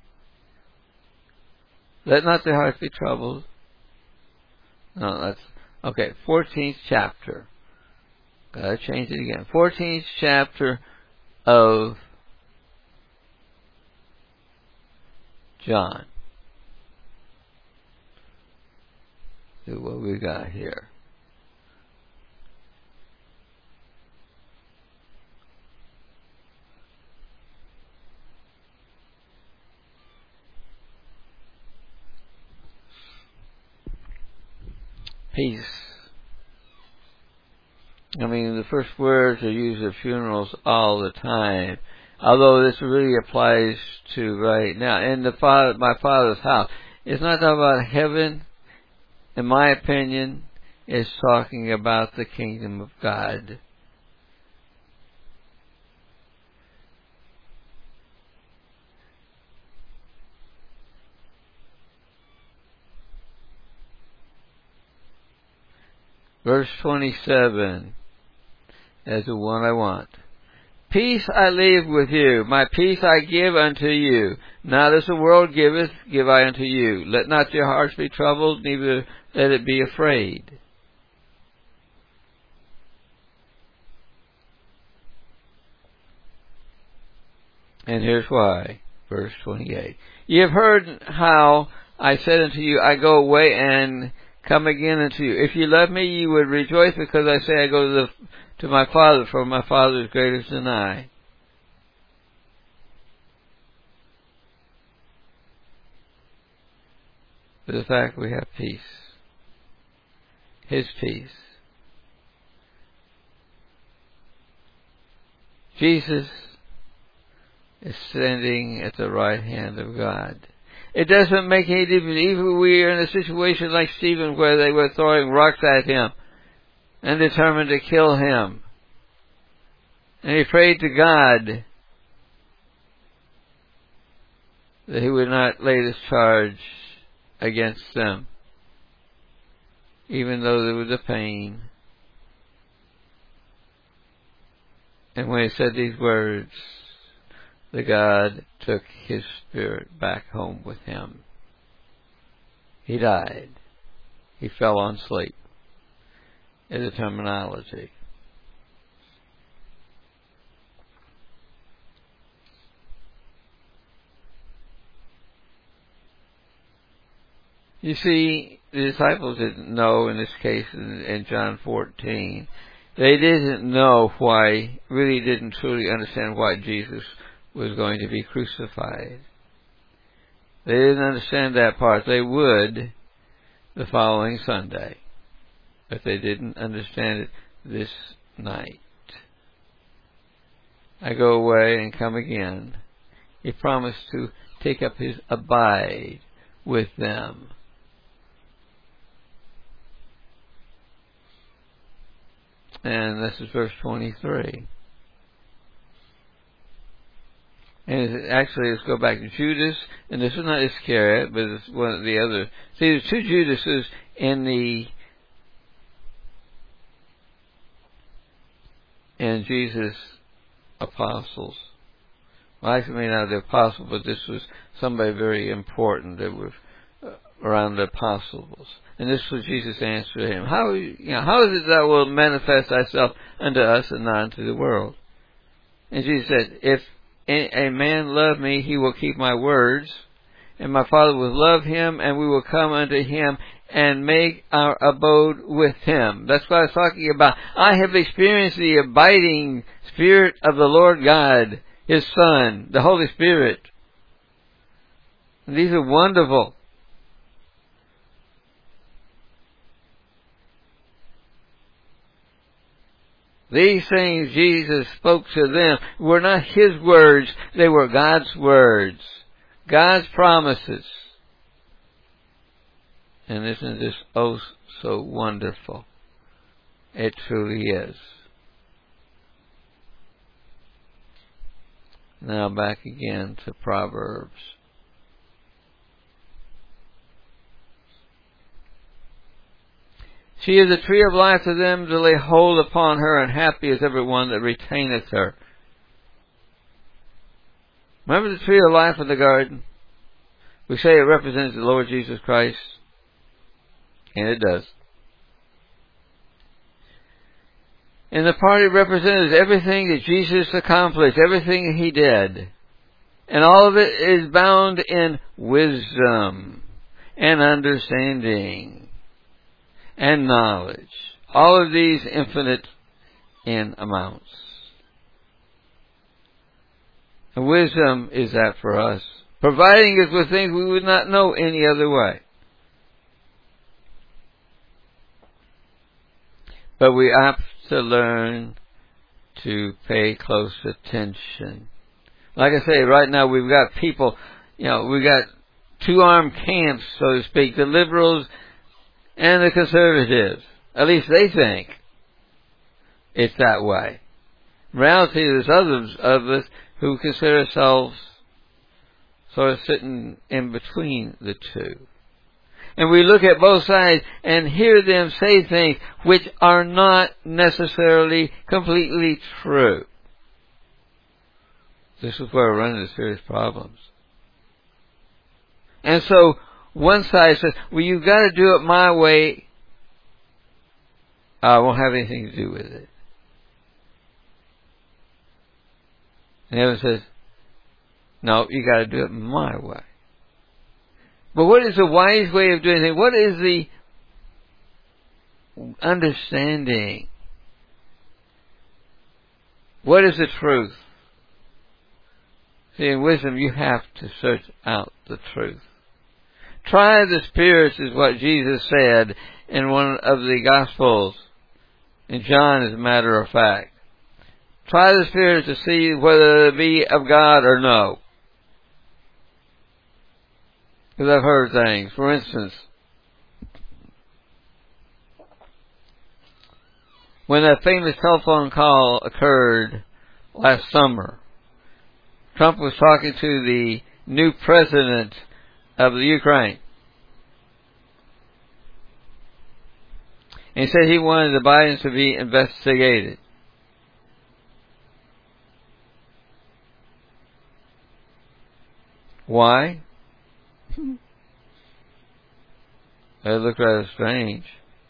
Let not their hearts be troubled. No, that's okay. 14th chapter. Gotta change it again. 14th chapter of John. See what we got here. Peace. I mean, the first words are used at funerals all the time. Although this really applies to right now. In my Father's house. It's not talking about heaven. In my opinion, it's talking about the kingdom of God. Verse 27 is the one I want. Peace I leave with you, my peace I give unto you. Not as the world giveth, give I unto you. Let not your hearts be troubled, neither let it be afraid. And here's why. Verse 28. Ye have heard how I said unto you, I go away and come again unto you. If you love me, you would rejoice, because I say I go to my Father, for my Father is greater than I. But the fact we have peace. His peace. Jesus is standing at the right hand of God. It doesn't make any difference. Even we are in a situation like Stephen where they were throwing rocks at him and determined to kill him. And he prayed to God that he would not lay this charge against them, even though there was a pain. And when he said these words, the God took his spirit back home with him. He died. He fell on sleep, is the terminology. You see, the disciples didn't know in this case in John 14. They didn't know why, really didn't truly understand why Jesus was going to be crucified. They didn't understand that part. They would the following Sunday, but they didn't understand it this night. I go away and come again. He promised to take up his abide with them. And this is verse 23. And actually, let's go back to Judas, and this is not Iscariot, but it's one of the other. See, there's two Judases in Jesus' apostles. Well, actually, maybe not the apostle, but this was somebody very important that was around the apostles. And this was Jesus' answer to him. How is it that will manifest thyself unto us and not unto the world? And Jesus said, if a man love me, he will keep my words, and my Father will love him, and we will come unto him and make our abode with him. That's what I was talking about. I have experienced the abiding Spirit of the Lord God, His Son, the Holy Spirit. And these are wonderful. These things Jesus spoke to them were not His words, they were God's words, God's promises. And isn't this oh so wonderful? It truly is. Now back again to Proverbs. She is a tree of life to them to lay hold upon her, and happy is every one that retaineth her. Remember the tree of life in the garden? We say it represents the Lord Jesus Christ, and it does. And the part it represents everything that Jesus accomplished, everything He did. And all of it is bound in wisdom and understanding and knowledge. All of these infinite in amounts. And wisdom is that for us, providing us with things we would not know any other way. But we have to learn to pay close attention. Like I say, right now we've got people, we've got two armed camps, so to speak, the liberals and the conservatives. At least they think it's that way. In reality, there's others of us who consider ourselves sort of sitting in between the two. And we look at both sides and hear them say things which are not necessarily completely true. This is where we're running into serious problems. And so, one side says, well, you've got to do it my way. I won't have anything to do with it. And the other says, no, you got to do it my way. But what is the wise way of doing things? What is the understanding? What is the truth? See, in wisdom, you have to search out the truth. Try the spirits is what Jesus said in one of the Gospels. In John, as a matter of fact. Try the spirits to see whether they be of God or no. Because I've heard things. For instance, when that famous telephone call occurred last summer, Trump was talking to the new president of the Ukraine. And he said he wanted the Bidens to be investigated. Why? It looked rather strange.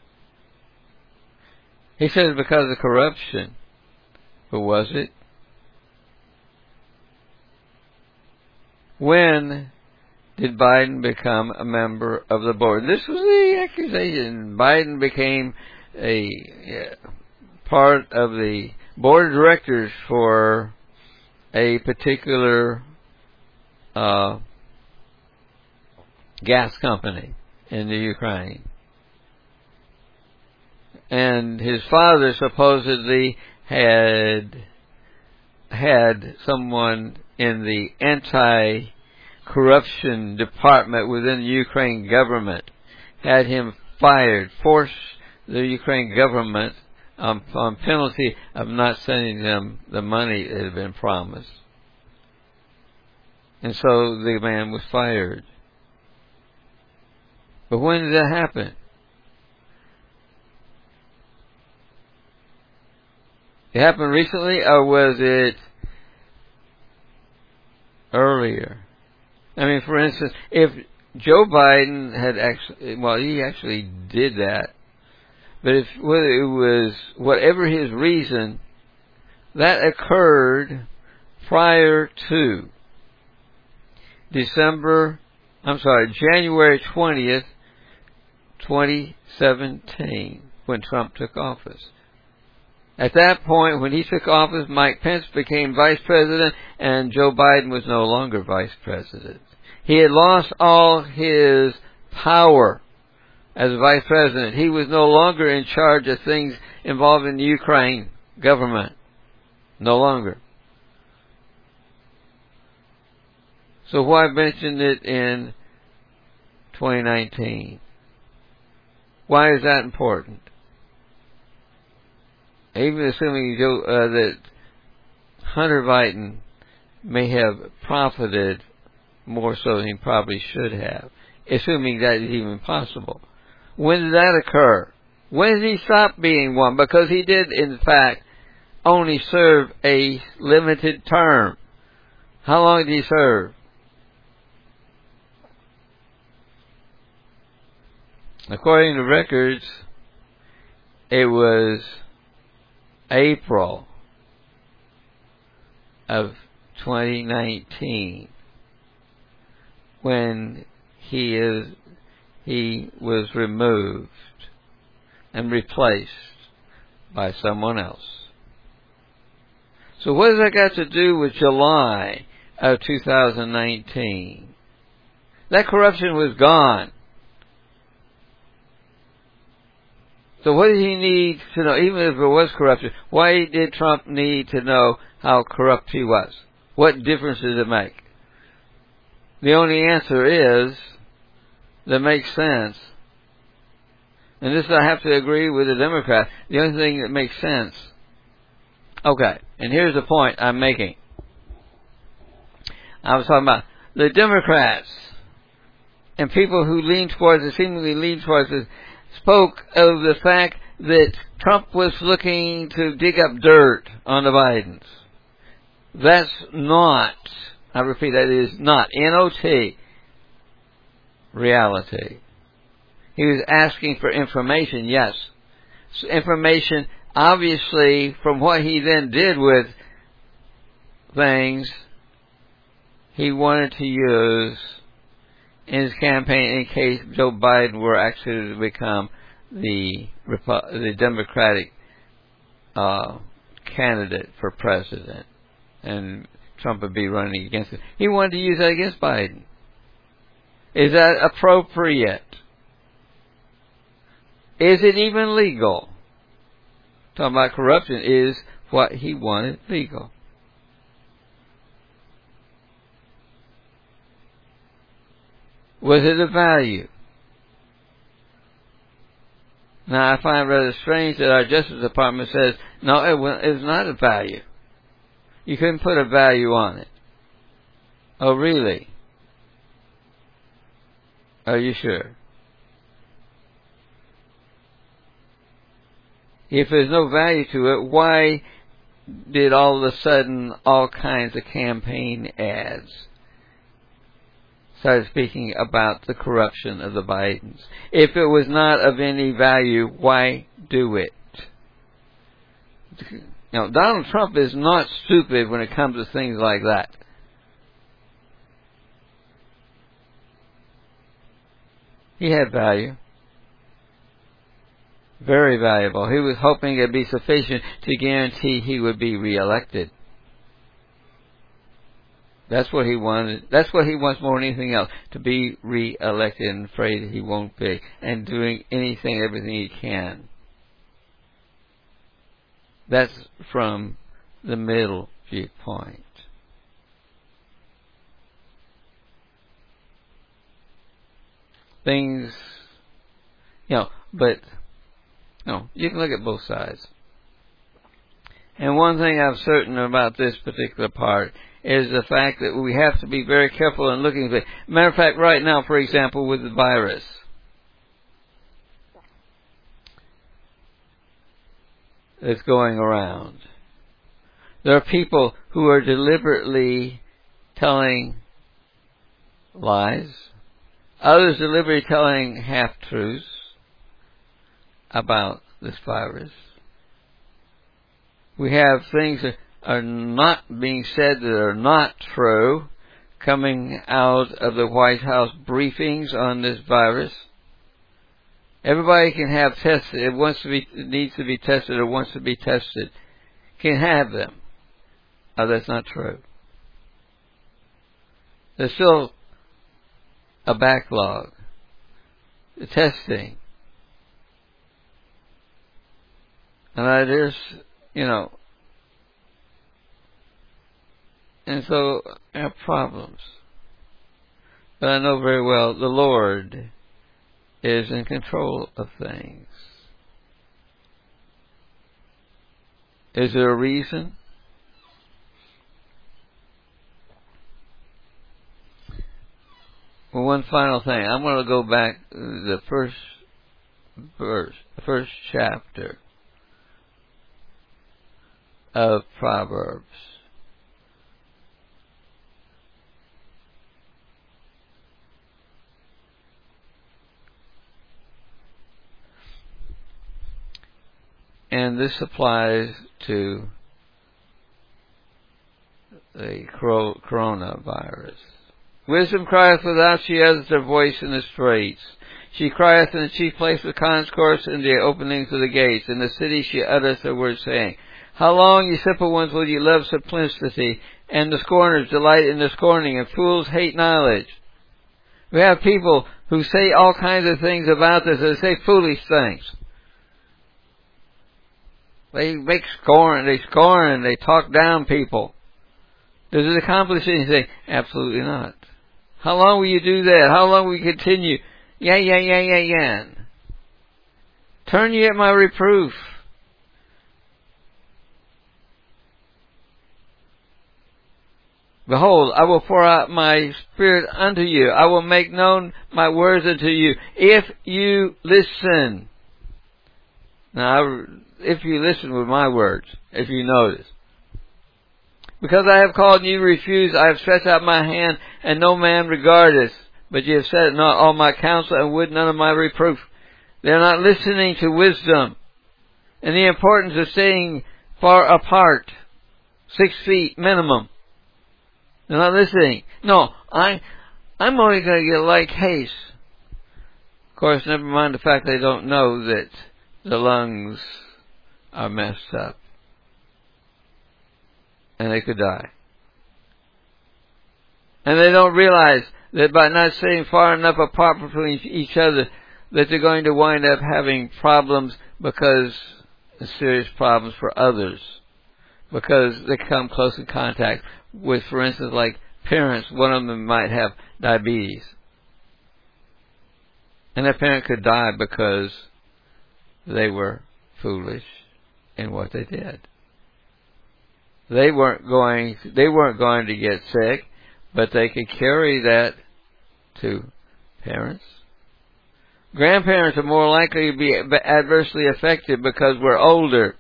He said it's because of corruption. But was it? When did Biden become a member of the board? This was the accusation. Biden became a part of the board of directors for a particular gas company in the Ukraine. And his father supposedly had someone in the anti-corruption department within the Ukraine government, had him fired, forced the Ukraine government on penalty of not sending them the money that had been promised. And so the man was fired. But when did that happen? It happened recently, or was it earlier? I mean, for instance, if Joe Biden had actually, well, he actually did that, but if whether it was whatever his reason, that occurred prior to January 20th, 2017, when Trump took office. At that point, when he took office, Mike Pence became vice president, and Joe Biden was no longer vice president. He had lost all his power as vice president. He was no longer in charge of things involving the Ukraine government. No longer. So why mention it in 2019? Why is that important? Even assuming that Hunter Biden may have profited more so than he probably should have, assuming that is even possible. When did that occur? When did he stop being one? Because he did, in fact, only serve a limited term. How long did he serve? According to records, it was April of 2019 when he was removed and replaced by someone else. So what has that got to do with July of 2019? That corruption was gone. So what did he need to know, even if there was corruption? Why did Trump need to know how corrupt he was? What difference does it make? The only answer is, that makes sense. And this I have to agree with the Democrats. The only thing that makes sense. Okay, and here's the point I'm making. I was talking about the Democrats and people who lean towards it, seemingly lean towards it, spoke of the fact that Trump was looking to dig up dirt on the Bidens. That's not, I repeat, that is not, N-O-T, reality. He was asking for information, yes. So information, obviously, from what he then did with things, he wanted to use in his campaign in case Joe Biden were actually to become the Democratic candidate for president, and Trump would be running against it. He wanted to use that against Biden. Is that appropriate? Is it even legal? Talking about corruption, is what he wanted legal? Was it of value? Now, I find it rather strange that our Justice Department says, no, it was not of value. You couldn't put a value on it. Oh, really? Are you sure? If there's no value to it, why did all of a sudden all kinds of campaign ads start speaking about the corruption of the Bidens? If it was not of any value, why do it? Donald Trump is not stupid when it comes to things like that. He had value. Very valuable. He was hoping it'd be sufficient to guarantee he would be reelected. That's what he wanted. That's what he wants more than anything else, to be reelected, and afraid he won't be, and doing anything, everything he can. That's from the middle viewpoint. Things, but you can look at both sides. And one thing I'm certain about this particular part is the fact that we have to be very careful in looking at it. Matter of fact, right now, for example, with the virus, that's going around, there are people who are deliberately telling lies, others deliberately telling half-truths about this virus. We have things that are not being said that are not true coming out of the White House briefings on this virus. Everybody can have tests. It needs to be tested or wants to be tested. Can have them. Oh, that's not true. There's still a backlog. The testing. And there's, and so I have problems. But I know very well the Lord is in control of things. Is there a reason? Well, one final thing. I'm going to go back to the first verse, the first chapter of Proverbs. And this applies to the coronavirus. Wisdom crieth without, she utters her voice in the straits. She crieth in the chief place of concourse, in the openings of the gates. In the city she utters her words, saying, How long, ye simple ones, will ye love simplicity, and the scorners delight in the scorning, and fools hate knowledge? We have people who say all kinds of things about this, they say foolish things. They make scorn, and they talk down people. Does it accomplish anything? Absolutely not. How long will you do that? How long will you continue? Yeah. Turn ye at my reproof. Behold, I will pour out my spirit unto you. I will make known my words unto you, if you listen. Now, if you listen with my words, if you notice. Because I have called and you refuse, I have stretched out my hand, and no man regardeth. But ye have said not all my counsel, and would none of my reproof. They are not listening to wisdom, and the importance of staying far apart, 6 feet minimum. They're not listening. No, I'm only going to get a light case. Of course, never mind the fact they don't know that the lungs are messed up. And they could die. And they don't realize that by not staying far enough apart between each other, that they're going to wind up having problems serious problems for others, because they come close in contact with, for instance, like parents. One of them might have diabetes, and that parent could die because they were foolish in what they did. They weren't going to get sick, but they could carry that to parents. Grandparents are more likely to be adversely affected because we're older.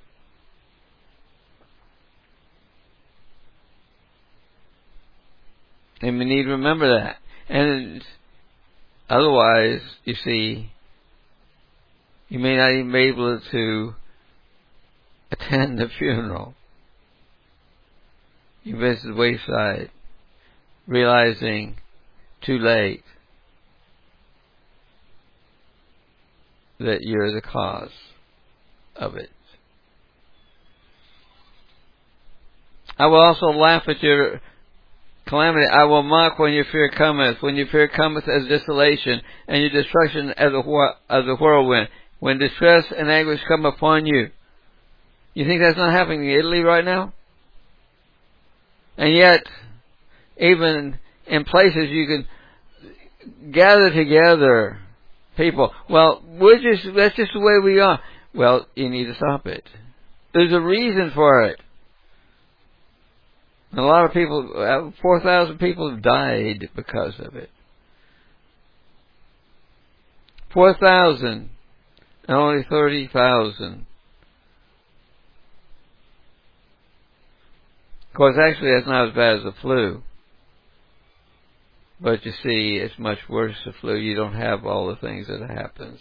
And we need to remember that. And otherwise, you see, you may not even be able to attend the funeral. You visit the wayside, realizing too late that you're the cause of it. I will also laugh at your calamity. I will mock when your fear cometh. When your fear cometh as desolation, and your destruction as a whirlwind. When distress and anguish come upon you. You think that's not happening in Italy right now? And yet, even in places you can gather together people. Well, that's just the way we are. Well, you need to stop it. There's a reason for it. A lot of people, 4,000 people have died because of it. 4,000 and only 30,000. Of course, actually, that's not as bad as the flu. But you see, it's much worse the flu. You don't have all the things that happens.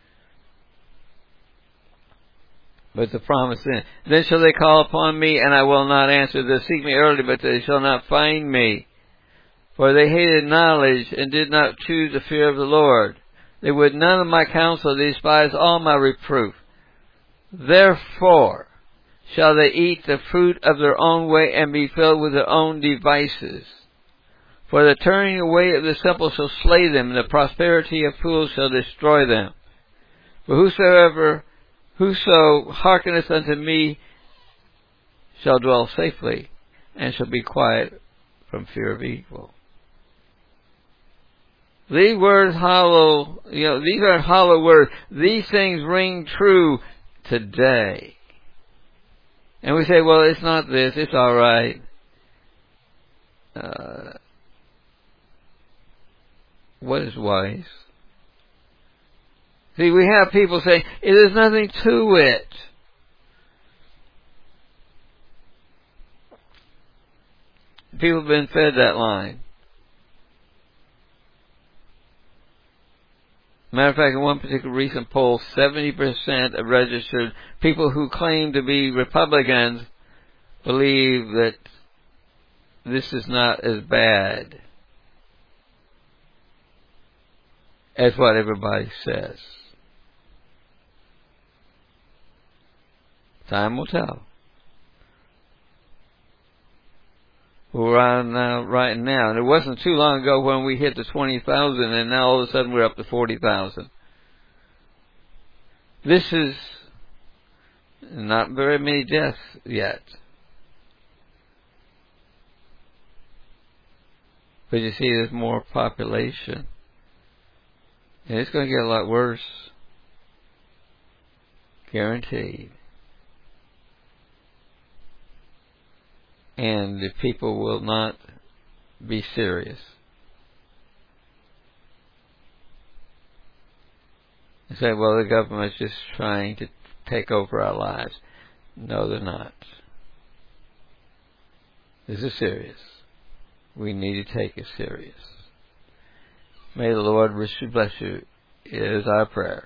But the promise then shall they call upon me, and I will not answer. They'll seek me early, but they shall not find me. For they hated knowledge, and did not choose the fear of the Lord. They would none of my counsel, they despised all my reproof. Therefore shall they eat the fruit of their own way, and be filled with their own devices. For the turning away of the simple shall slay them, and the prosperity of fools shall destroy them. For whoso hearkeneth unto me shall dwell safely, and shall be quiet from fear of evil. These words hollow, these aren't hollow words. These things ring true today. And we say, well, it's not this, it's alright. What is wise? See, we have people saying, there's nothing to it. People have been fed that line. Matter of fact, in one particular recent poll, 70% of registered people who claim to be Republicans believe that this is not as bad as what everybody says. Time will tell. We're on right now, and it wasn't too long ago when we hit the 20,000, and now all of a sudden we're up to 40,000. This is not very many deaths yet. But you see, there's more population. And it's going to get a lot worse. Guaranteed. And the people will not be serious. They say, well, the government's just trying to take over our lives. No, they're not. This is serious. We need to take it serious. May the Lord richly bless you, is our prayer.